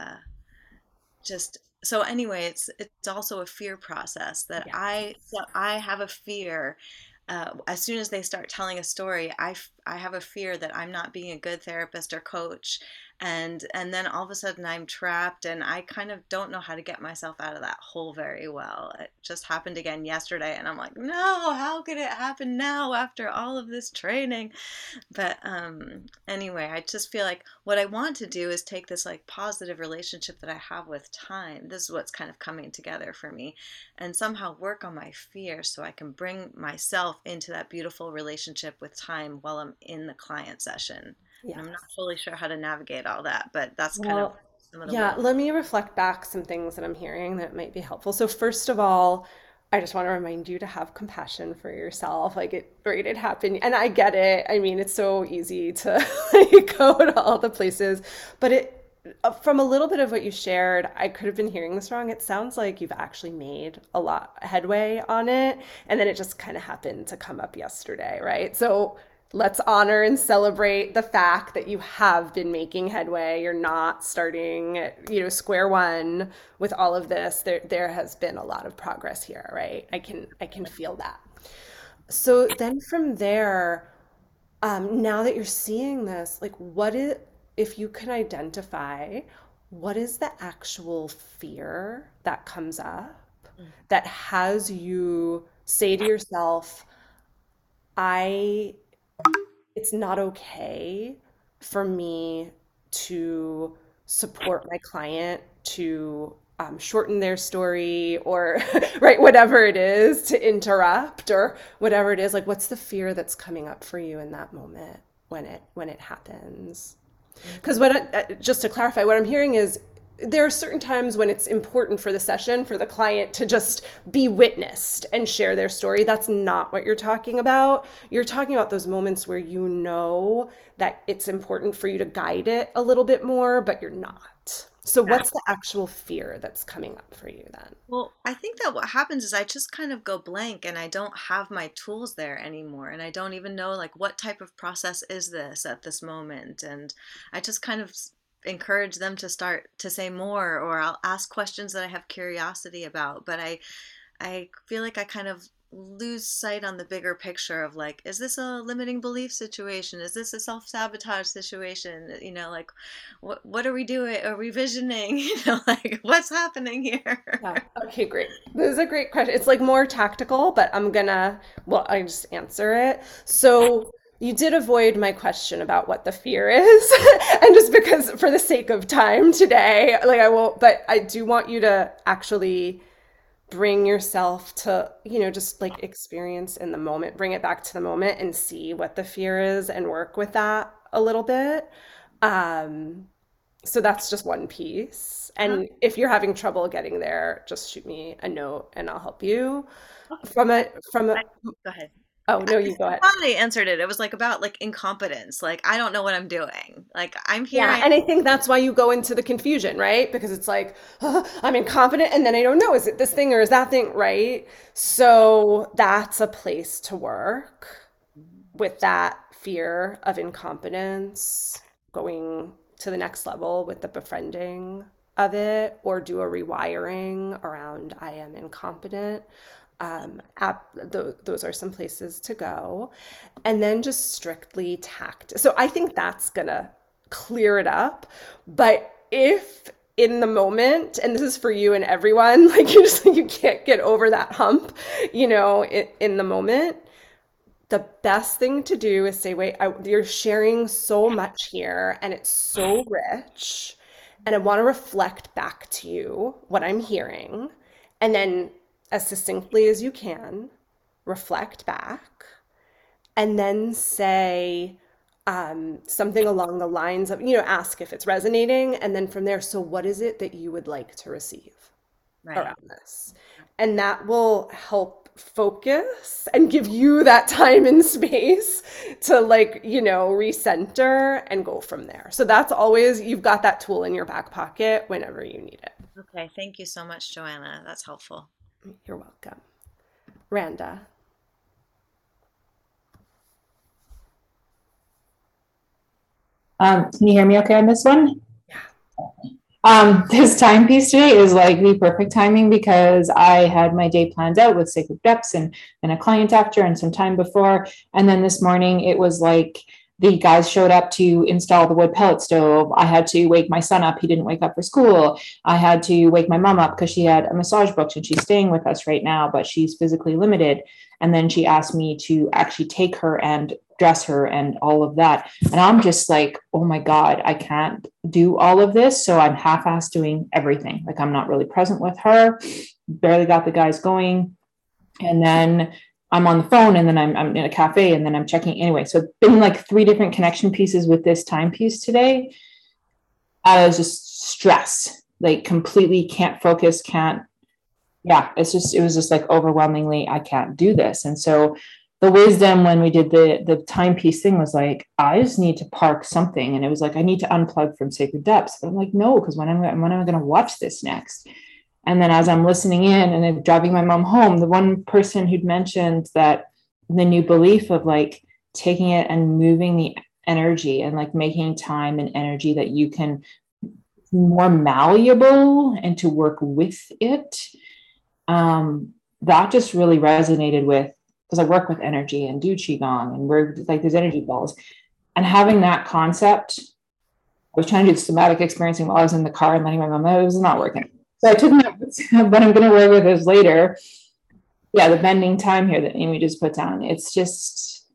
just so anyway, it's also a fear process that Yeah. I have a fear. As soon as they start telling a story, I have a fear that I'm not being a good therapist or coach, and then all of a sudden I'm trapped, and I kind of don't know how to get myself out of that hole very well. It just happened again yesterday, and I'm like, no, how could it happen now after all of this training? But anyway, I just feel like what I want to do is take this like positive relationship that I have with time. This is what's kind of coming together for me, and somehow work on my fear so I can bring myself into that beautiful relationship with time while I'm in the client session. Yeah. I'm not fully sure how to navigate all that, but that's kind of Well, some of the yeah, ways. let me reflect back some things that I'm hearing that might be helpful. So first of all, I just want to remind you to have compassion for yourself. Like it happened, and I get it. I mean, it's so easy to like go to all the places, but from a little bit of what you shared, I could have been hearing this wrong. It sounds like you've actually made a lot headway on it, and then it just kind of happened to come up yesterday, right? So let's honor and celebrate the fact that you have been making headway. You're not starting at, square one with all of this. There has been a lot of progress here, right? I can feel that. So then from there, now that you're seeing this, like if you can identify what is the actual fear that comes up that has you say to yourself, I it's not okay for me to support my client to shorten their story or right, whatever it is, to interrupt or whatever it is. Like, what's the fear that's coming up for you in that moment when it happens? Because just to clarify, what I'm hearing is there are certain times when it's important for the session for the client to just be witnessed and share their story. That's not what you're talking about. You're talking about those moments where you know that it's important for you to guide it a little bit more, but you're not. So what's the actual fear that's coming up for you then? Well, I think that what happens is I just kind of go blank and I don't have my tools there anymore. And I don't even know like what type of process is this at this moment. And I just kind of encourage them to start to say more, or I'll ask questions that I have curiosity about. But I feel like I kind of lose sight on the bigger picture of like, is this a limiting belief situation? Is this a self-sabotage situation? Like what are we doing? Are we visioning? Like what's happening here? Yeah. Okay, great. This is a great question. It's like more tactical, but I just answer it. So you did avoid my question about what the fear is. And just because for the sake of time today, like I won't, but I do want you to actually bring yourself to, just like experience in the moment, bring it back to the moment and see what the fear is and work with that a little bit. So that's just one piece. And if you're having trouble getting there, just shoot me a note and I'll help you. From a Go ahead. Oh, no, you go ahead. I answered it. It was like about like incompetence. Like I don't know what I'm doing. Like I'm here. Yeah, and I think that's why you go into the confusion, right? Because it's like, I'm incompetent and then I don't know, is it this thing or is that thing, right? So that's a place to work with that fear of incompetence, going to the next level with the befriending of it, or do a rewiring around I am incompetent. Those are some places to go. And then just strictly tact. So I think that's gonna clear it up. But if in the moment, and this is for you and everyone, like you can't get over that hump, in the moment, the best thing to do is say, wait, you're sharing so much here and it's so rich. And I want to reflect back to you what I'm hearing. And then as succinctly as you can, reflect back, and then say something along the lines of, ask if it's resonating. And then from there, so what is it that you would like to receive around this? And that will help focus and give you that time and space to recenter and go from there. So that's always, you've got that tool in your back pocket whenever you need it. Okay. Thank you so much, Joanna. That's helpful. You're welcome. Randa. Can you hear me okay on this one? This timepiece today is like the perfect timing because I had my day planned out with Sacred Depths and a client after and some time before. And then this morning it was like the guys showed up to install the wood pellet stove. I had to wake my son up. He didn't wake up for school. I had to wake my mom up because she had a massage booked and she's staying with us right now, but she's physically limited. And then she asked me to actually take her and dress her and all of that. And I'm just like, oh my God, I can't do all of this. So I'm half-assed doing everything. Like I'm not really present with her, barely got the guys going. And then I'm on the phone, and then I'm in a cafe, and then I'm checking anyway. So it's been like 3 different connection pieces with this timepiece today. I was just stressed, like completely can't focus, it was just like overwhelmingly, I can't do this. And so the wisdom when we did the timepiece thing was like, I just need to park something. And it was like, I need to unplug from Sacred Depths. But I'm like, no, because when am I going to watch this next? And then as I'm listening in and then driving my mom home, the one person who'd mentioned that the new belief of like taking it and moving the energy and like making time and energy that you can more malleable and to work with it. That just really resonated with, because I work with energy and do Qigong and we're like there's energy balls. And having that concept, I was trying to do somatic experiencing while I was in the car and letting my mom know it was not working. So I took notes, but I'm going to work with this later. Yeah, the bending time here that Amy just put down. It's just,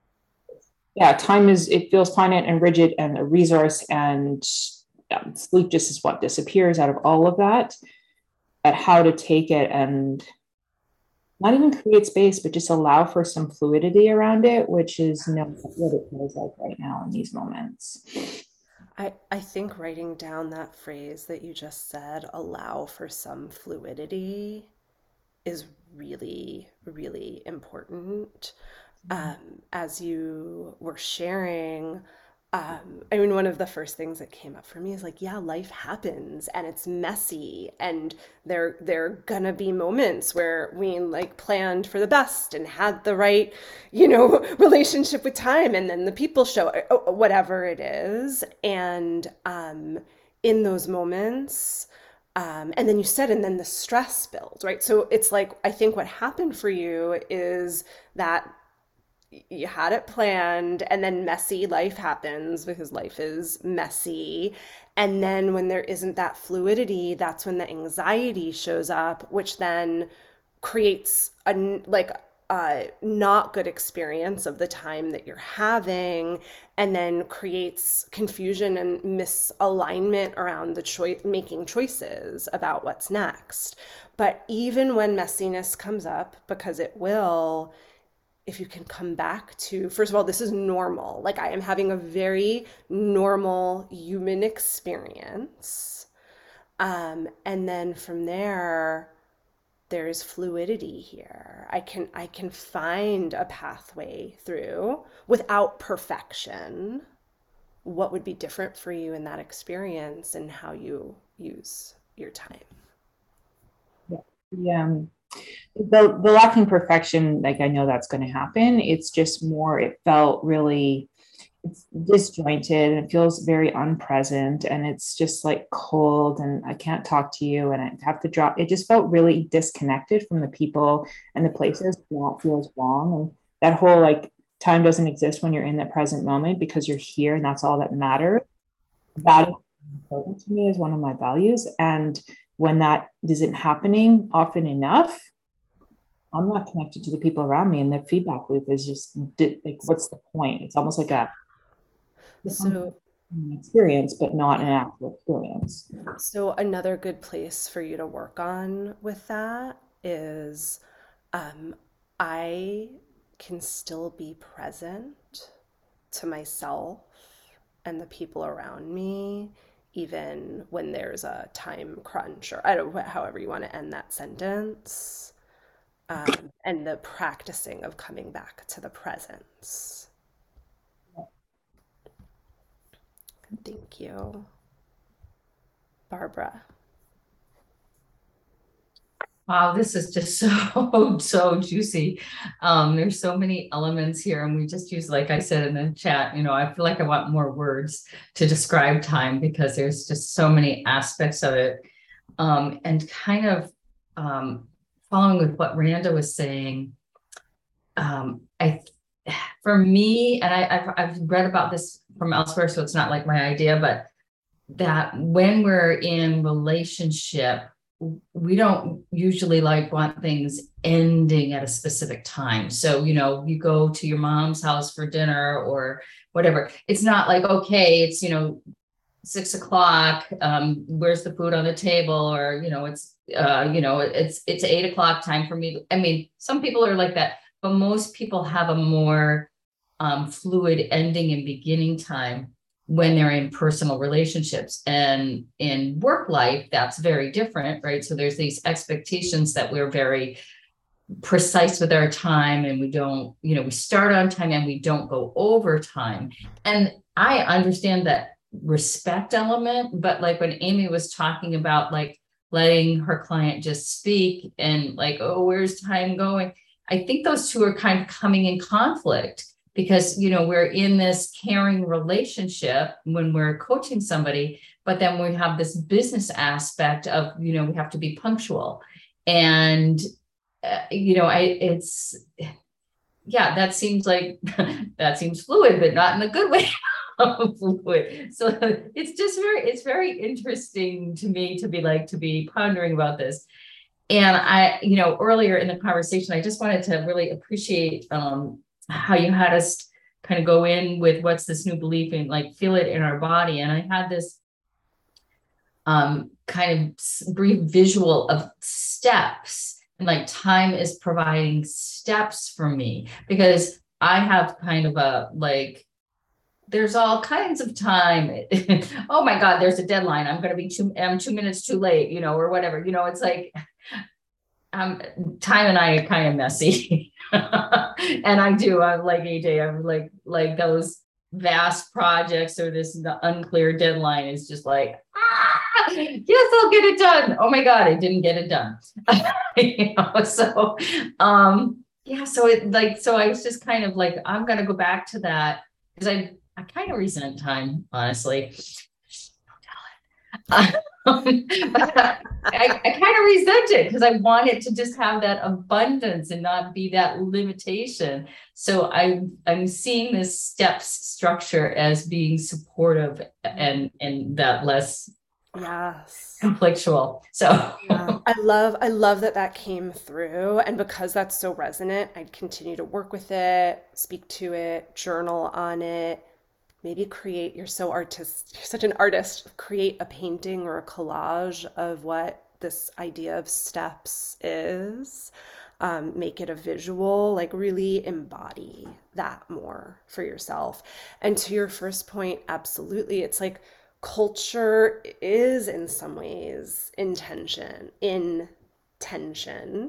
time it feels finite and rigid and a resource, and sleep just is what disappears out of all of that. But how to take it and not even create space, but just allow for some fluidity around it, which is what it feels like right now in these moments. I think writing down that phrase that you just said, allow for some fluidity, is really, really important. As you were sharing, one of the first things that came up for me is like, yeah, life happens and it's messy, and there gonna be moments where we like planned for the best and had the right, relationship with time, and then the people show whatever it is, and in those moments, and then you said, and then the stress builds, right? So it's like, I think what happened for you is that you had it planned, and then messy life happens because life is messy. And then when there isn't that fluidity, that's when the anxiety shows up, which then creates a not good experience of the time that you're having, and then creates confusion and misalignment around making choices about what's next. But even when messiness comes up, because it will, if you can come back to, first of all, this is normal. Like, I am having a very normal human experience. And then from there's fluidity here. I can find a pathway through without perfection. What would be different for you in that experience and how you use your time? Yeah. The lacking perfection, like I know that's going to happen. It's just more, it felt really, it's disjointed and it feels very unpresent, and it's just like cold, and I can't talk to you and I have to drop. It just felt really disconnected from the people and the places. That feels wrong. And that whole like time doesn't exist when you're in the present moment because you're here and that's all that matters. That is important to me, is one of my values. And when that isn't happening often enough, I'm not connected to the people around me, and the feedback loop is just like, what's the point? It's almost like an experience, but not an actual experience. So another good place for you to work on with that is, I can still be present to myself and the people around me, even when there's a time crunch, or however you want to end that sentence, and the practicing of coming back to the presence. Thank you. Barbara. Wow, this is just so juicy. There's so many elements here, and we just use, like I said in the chat, I feel like I want more words to describe time because there's just so many aspects of it. And kind of following with what Randa was saying, for me, and I've read about this from elsewhere, so it's not like my idea, but that when we're in relationship, we don't usually like want things ending at a specific time. So, you know, you go to your mom's house for dinner or whatever. It's not like, okay, it's, you know, 6 o'clock, where's the food on the table? Or, you know, it's 8 o'clock time for me. I mean, some people are like that, but most people have a more fluid ending and beginning time when they're in personal relationships. And in work life, that's very different, right? So there's these expectations that we're very precise with our time, and we don't, you know, we start on time and we don't go over time. And I understand that respect element, but like when Amy was talking about like letting her client just speak and like, oh, where's time going? I think those two are kind of coming in conflict, because, you know, we're in this caring relationship when we're coaching somebody, but then we have this business aspect of, you know, we have to be punctual. And, you know, that seems like, that seems fluid, but not in a good way. Fluid. So it's very interesting to me to be pondering about this. And I, you know, earlier in the conversation, I just wanted to really appreciate how you had us kind of go in with what's this new belief and like feel it in our body. And I had this kind of brief visual of steps, and like time is providing steps for me, because I have kind of a like, there's all kinds of time. Oh my God, there's a deadline. I'm 2 minutes too late, you know, or whatever, you know, it's like, time and I are kind of messy. And I'm like AJ, I'm like those vast projects or the unclear deadline is just like, yes, I'll get it done. Oh my God, I didn't get it done. You know, so so I was just kind of like, I'm gonna go back to that, because I kind of resent time, honestly. But I kind of resent it because I want it to just have that abundance and not be that limitation. So I'm seeing this steps structure as being supportive and that less conflictual. So yeah, I love that came through, and because that's so resonant, I'd continue to work with it, speak to it, journal on it. Maybe create, you're such an artist, create a painting or a collage of what this idea of steps is. Make it a visual, like really embody that more for yourself. And to your first point, absolutely. It's like culture is in some ways in tension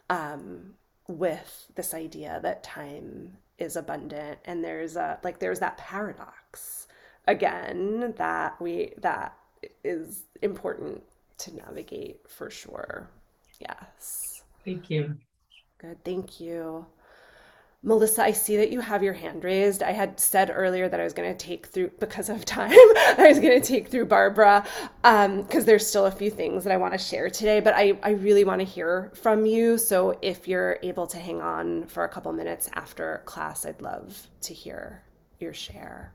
with this idea that time is abundant, and there's that paradox again that is important to navigate for sure. Yes. Thank you. Good. Thank you. Melissa, I see that you have your hand raised. I had said earlier that I was going to take through, because of time, I was going to take through Barbara, because there's still a few things that I want to share today, but I really want to hear from you. So if you're able to hang on for a couple minutes after class, I'd love to hear your share.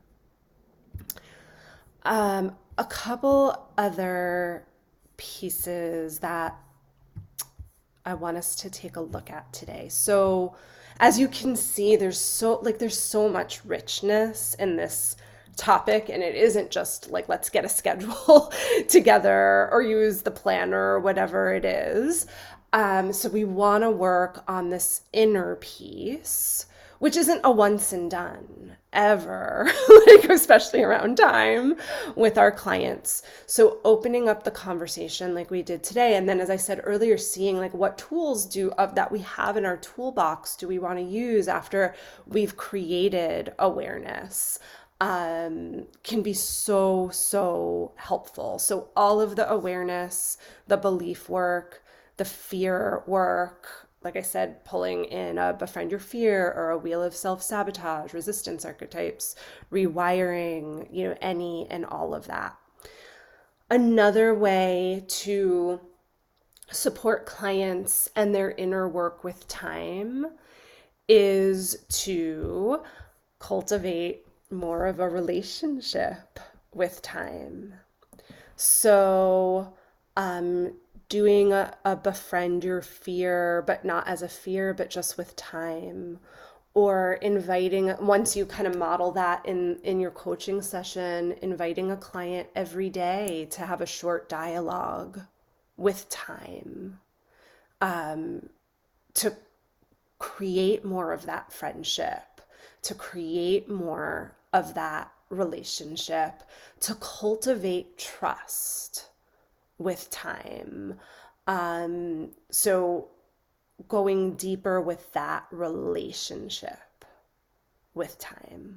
A couple other pieces that I want us to take a look at today. So as you can see, there's so much richness in this topic, and it isn't just like, let's get a schedule together or use the planner or whatever it is. So we want to work on this inner piece, which isn't a once and done ever, like especially around time with our clients. So opening up the conversation like we did today, and then as I said earlier, seeing like what tools that we have in our toolbox do we want to use after we've created awareness, can be so helpful. So all of the awareness, the belief work, the fear work, like I said, pulling in a befriend your fear or a wheel of self-sabotage, resistance archetypes, rewiring, any and all of that. Another way to support clients and their inner work with time is to cultivate more of a relationship with time. So, doing a befriend your fear, but not as a fear, but just with time. Or inviting, once you kind of model that in your coaching session, inviting a client every day to have a short dialogue with time, to create more of that friendship, to create more of that relationship, to cultivate trust with time. So going deeper with that relationship with time.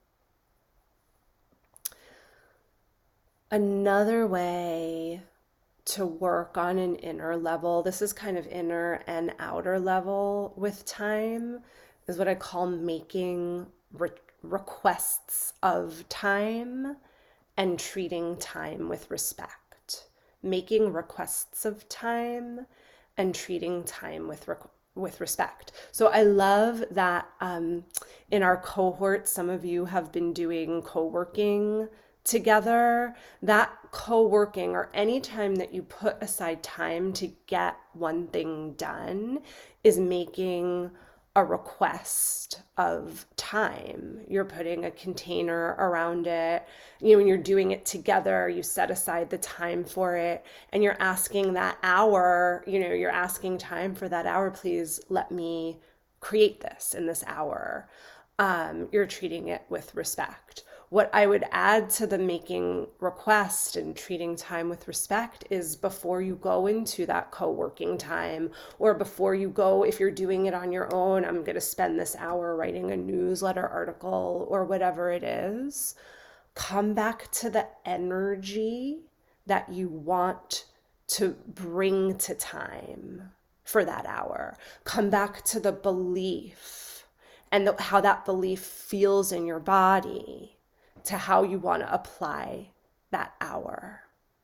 Another way to work on an inner level, this is kind of inner and outer level with time, is what I call making requests of time and treating time with respect. Making requests of time and treating time with respect. So I love that in our cohort, some of you have been doing co-working together. That co-working, or any time that you put aside time to get one thing done, is making a request of time. You're putting a container around it. When you're doing it together, you set aside the time for it, and you're asking that hour, you're asking time for that hour. Please let me create this in this hour. You're treating it with respect. What I would add to the making request and treating time with respect is, before you go into that co-working time, or before you go, if you're doing it on your own, I'm going to spend this hour writing a newsletter article or whatever it is, come back to the energy that you want to bring to time for that hour. Come back to the belief and how that belief feels in your body, to how you want to apply that hour.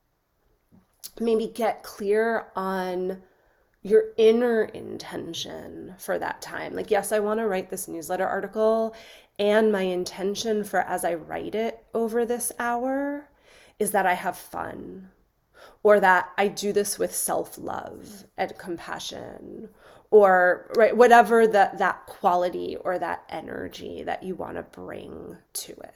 Maybe get clear on your inner intention for that time. Like, yes, I want to write this newsletter article, and my intention for, as I write it over this hour, is that I have fun, or that I do this with self-love and compassion, or right, whatever that quality or that energy that you want to bring to it.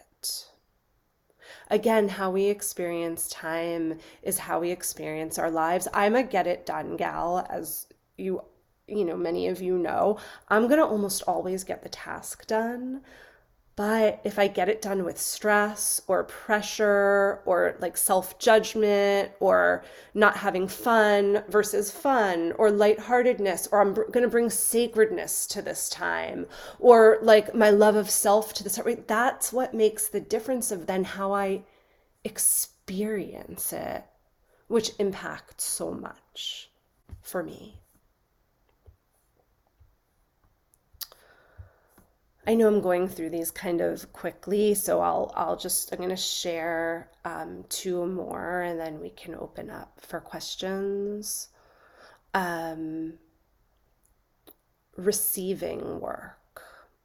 Again, how we experience time is how we experience our lives. I'm a get it done gal, as many of you know. I'm going to almost always get the task done. But if I get it done with stress or pressure or like self-judgment or not having fun versus fun or lightheartedness, or I'm going to bring sacredness to this time, or like my love of self to this, right? That's what makes the difference of then how I experience it, which impacts so much for me. I know I'm going through these kind of quickly, so I'm going to share 2 more, and then we can open up for questions. Receiving work.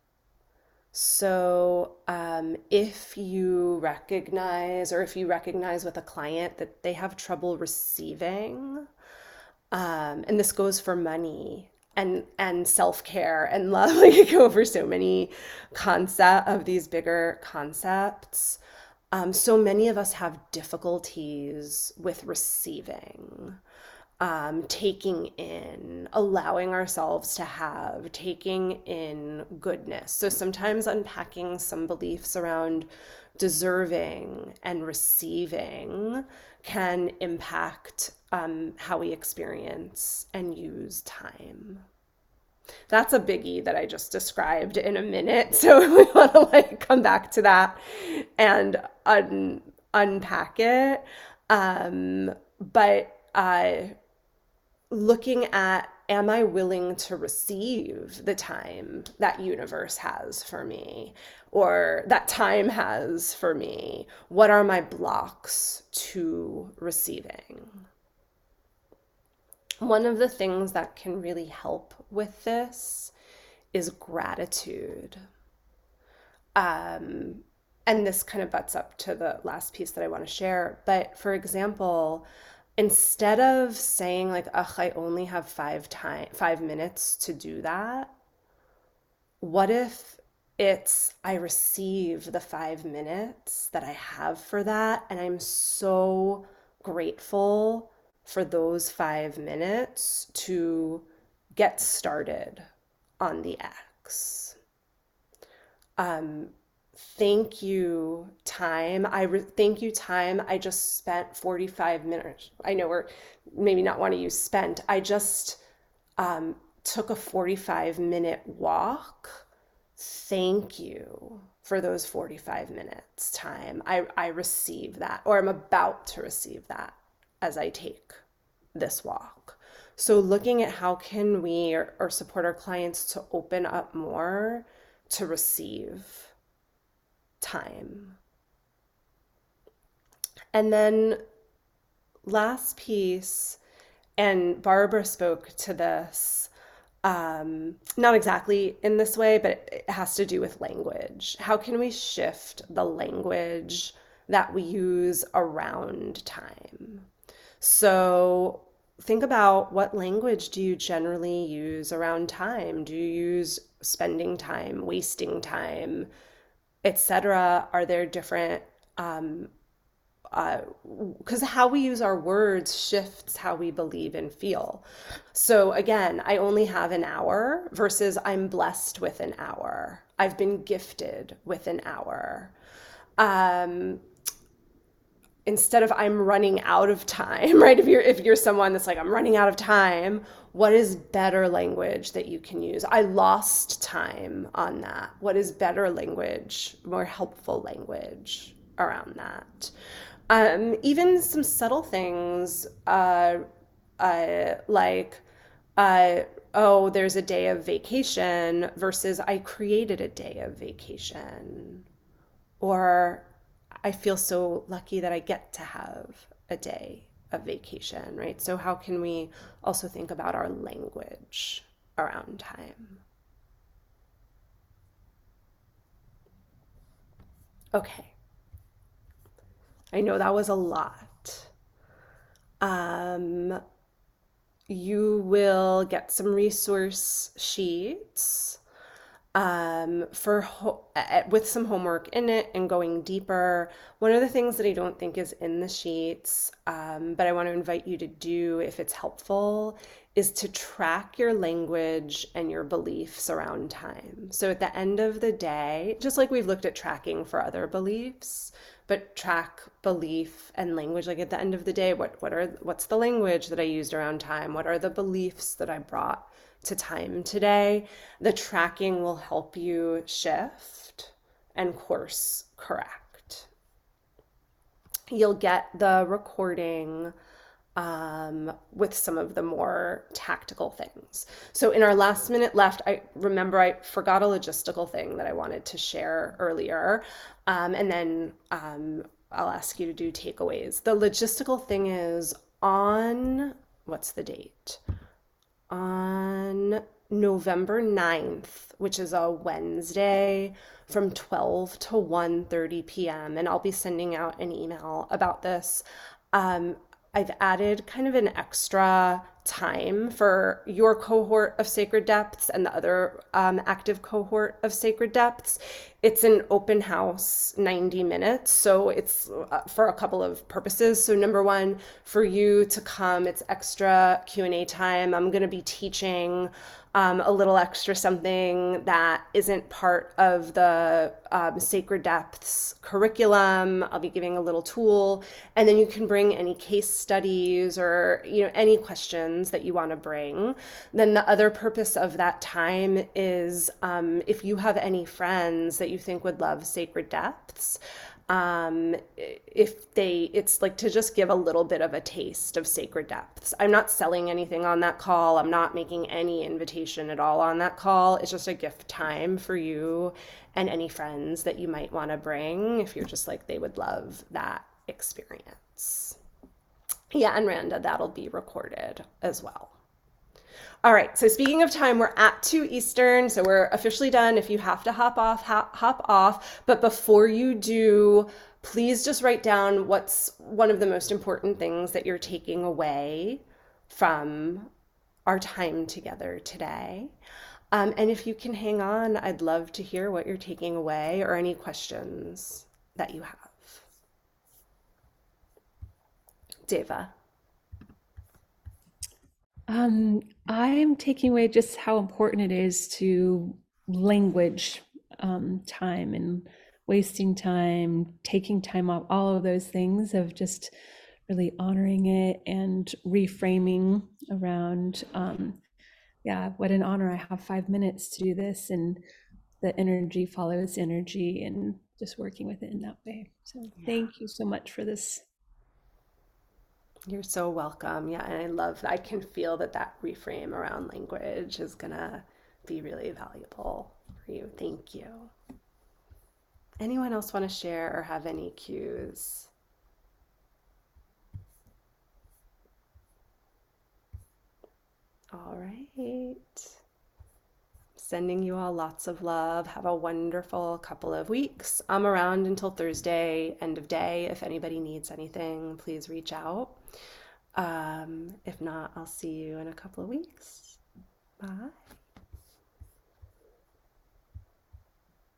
So if you recognize with a client that they have trouble receiving, and this goes for money and self-care and love, like I go over so many of these bigger concepts. So many of us have difficulties with receiving, taking in, allowing ourselves to have, taking in goodness. So sometimes unpacking some beliefs around deserving and receiving can impact how we experience and use time. That's a biggie that I just described in a minute. So we want to come back to that and unpack it. But looking at, am I willing to receive the time that universe has for me, or that time has for me? What are my blocks to receiving? One of the things that can really help with this is gratitude. And this kind of butts up to the last piece that I want to share. But for example, instead of saying like, ugh, I only have 5 minutes to do that, what if it's I receive the 5 minutes that I have for that, and I'm so grateful for those 5 minutes to get started on the X. Thank you, time. Thank you, time. I just spent 45 minutes. I know we're maybe not want to use spent. I just took a 45-minute walk. Thank you for those 45 minutes, time. I receive that, or I'm about to receive that as I take this walk. So looking at how can we or support our clients to open up more to receive time. And then last piece, and Barbara spoke to this, not exactly in this way, but it has to do with language. How can we shift the language that we use around time? So think about, what language do you generally use around time? Do you use spending time, wasting time, etc.? Are there different, because how we use our words shifts how we believe and feel. So again, I only have an hour versus I'm blessed with an hour. I've been gifted with an hour. Instead of I'm running out of time, right? If you're someone that's like, I'm running out of time, what is better language that you can use? I lost time on that. What is better language, more helpful language around that? Even some subtle things like, oh, there's a day of vacation versus I created a day of vacation. Or I feel so lucky that I get to have a day of vacation, right? So how can we also think about our language around time? Okay. I know that was a lot. You will get some resource sheets with some homework in it and going deeper. One of the things that I don't think is in the sheets, but I want to invite you to do if it's helpful, is to track your language and your beliefs around time. So at the end of the day, just like we've looked at tracking for other beliefs, but track belief and language. Like at the end of the day, what's the language that I used around time? What are the beliefs that I brought to time today? The tracking will help you shift and course correct. You'll get the recording with some of the more tactical things. So in our last minute left, I forgot a logistical thing that I wanted to share earlier. And then I'll ask you to do takeaways. The logistical thing is on, what's the date? On November 9th, which is a Wednesday, from 12 to 1:30 p.m. And I'll be sending out an email about this. I've added kind of an extra time for your cohort of Sacred Depths and the other active cohort of Sacred Depths. It's an open house, 90 minutes. So it's for a couple of purposes. So number one, for you to come, it's extra Q&A time. I'm going to be teaching a little extra something that isn't part of the Sacred Depths curriculum. I'll be giving a little tool, and then you can bring any case studies or any questions that you want to bring. Then the other purpose of that time is if you have any friends that you think would love Sacred Depths, it's like to just give a little bit of a taste of Sacred Depths. I'm not selling anything on that call. I'm not making any invitation at all on that call. It's just a gift time for you and any friends that you might want to bring if you're just like, they would love that experience. Yeah, and Randa, that'll be recorded as well. All right, so speaking of time, we're at 2 Eastern, so we're officially done. If you have to hop off, hop off. But before you do, please just write down what's one of the most important things that you're taking away from our time together today. And if you can hang on, I'd love to hear what you're taking away or any questions that you have. Deva. I'm taking away just how important it is to language time and wasting time, taking time off, all of those things of just really honoring it and reframing around, yeah, what an honor. I have 5 minutes to do this, and the energy follows energy, and just working with it in that way. So thank you so much for this. You're so welcome. Yeah, and I can feel that reframe around language is gonna be really valuable for you. Thank you. Anyone else want to share or have any cues? All right. Sending you all lots of love. Have a wonderful couple of weeks. I'm around until Thursday, end of day. If anybody needs anything, please reach out. If not, I'll see you in a couple of weeks. Bye.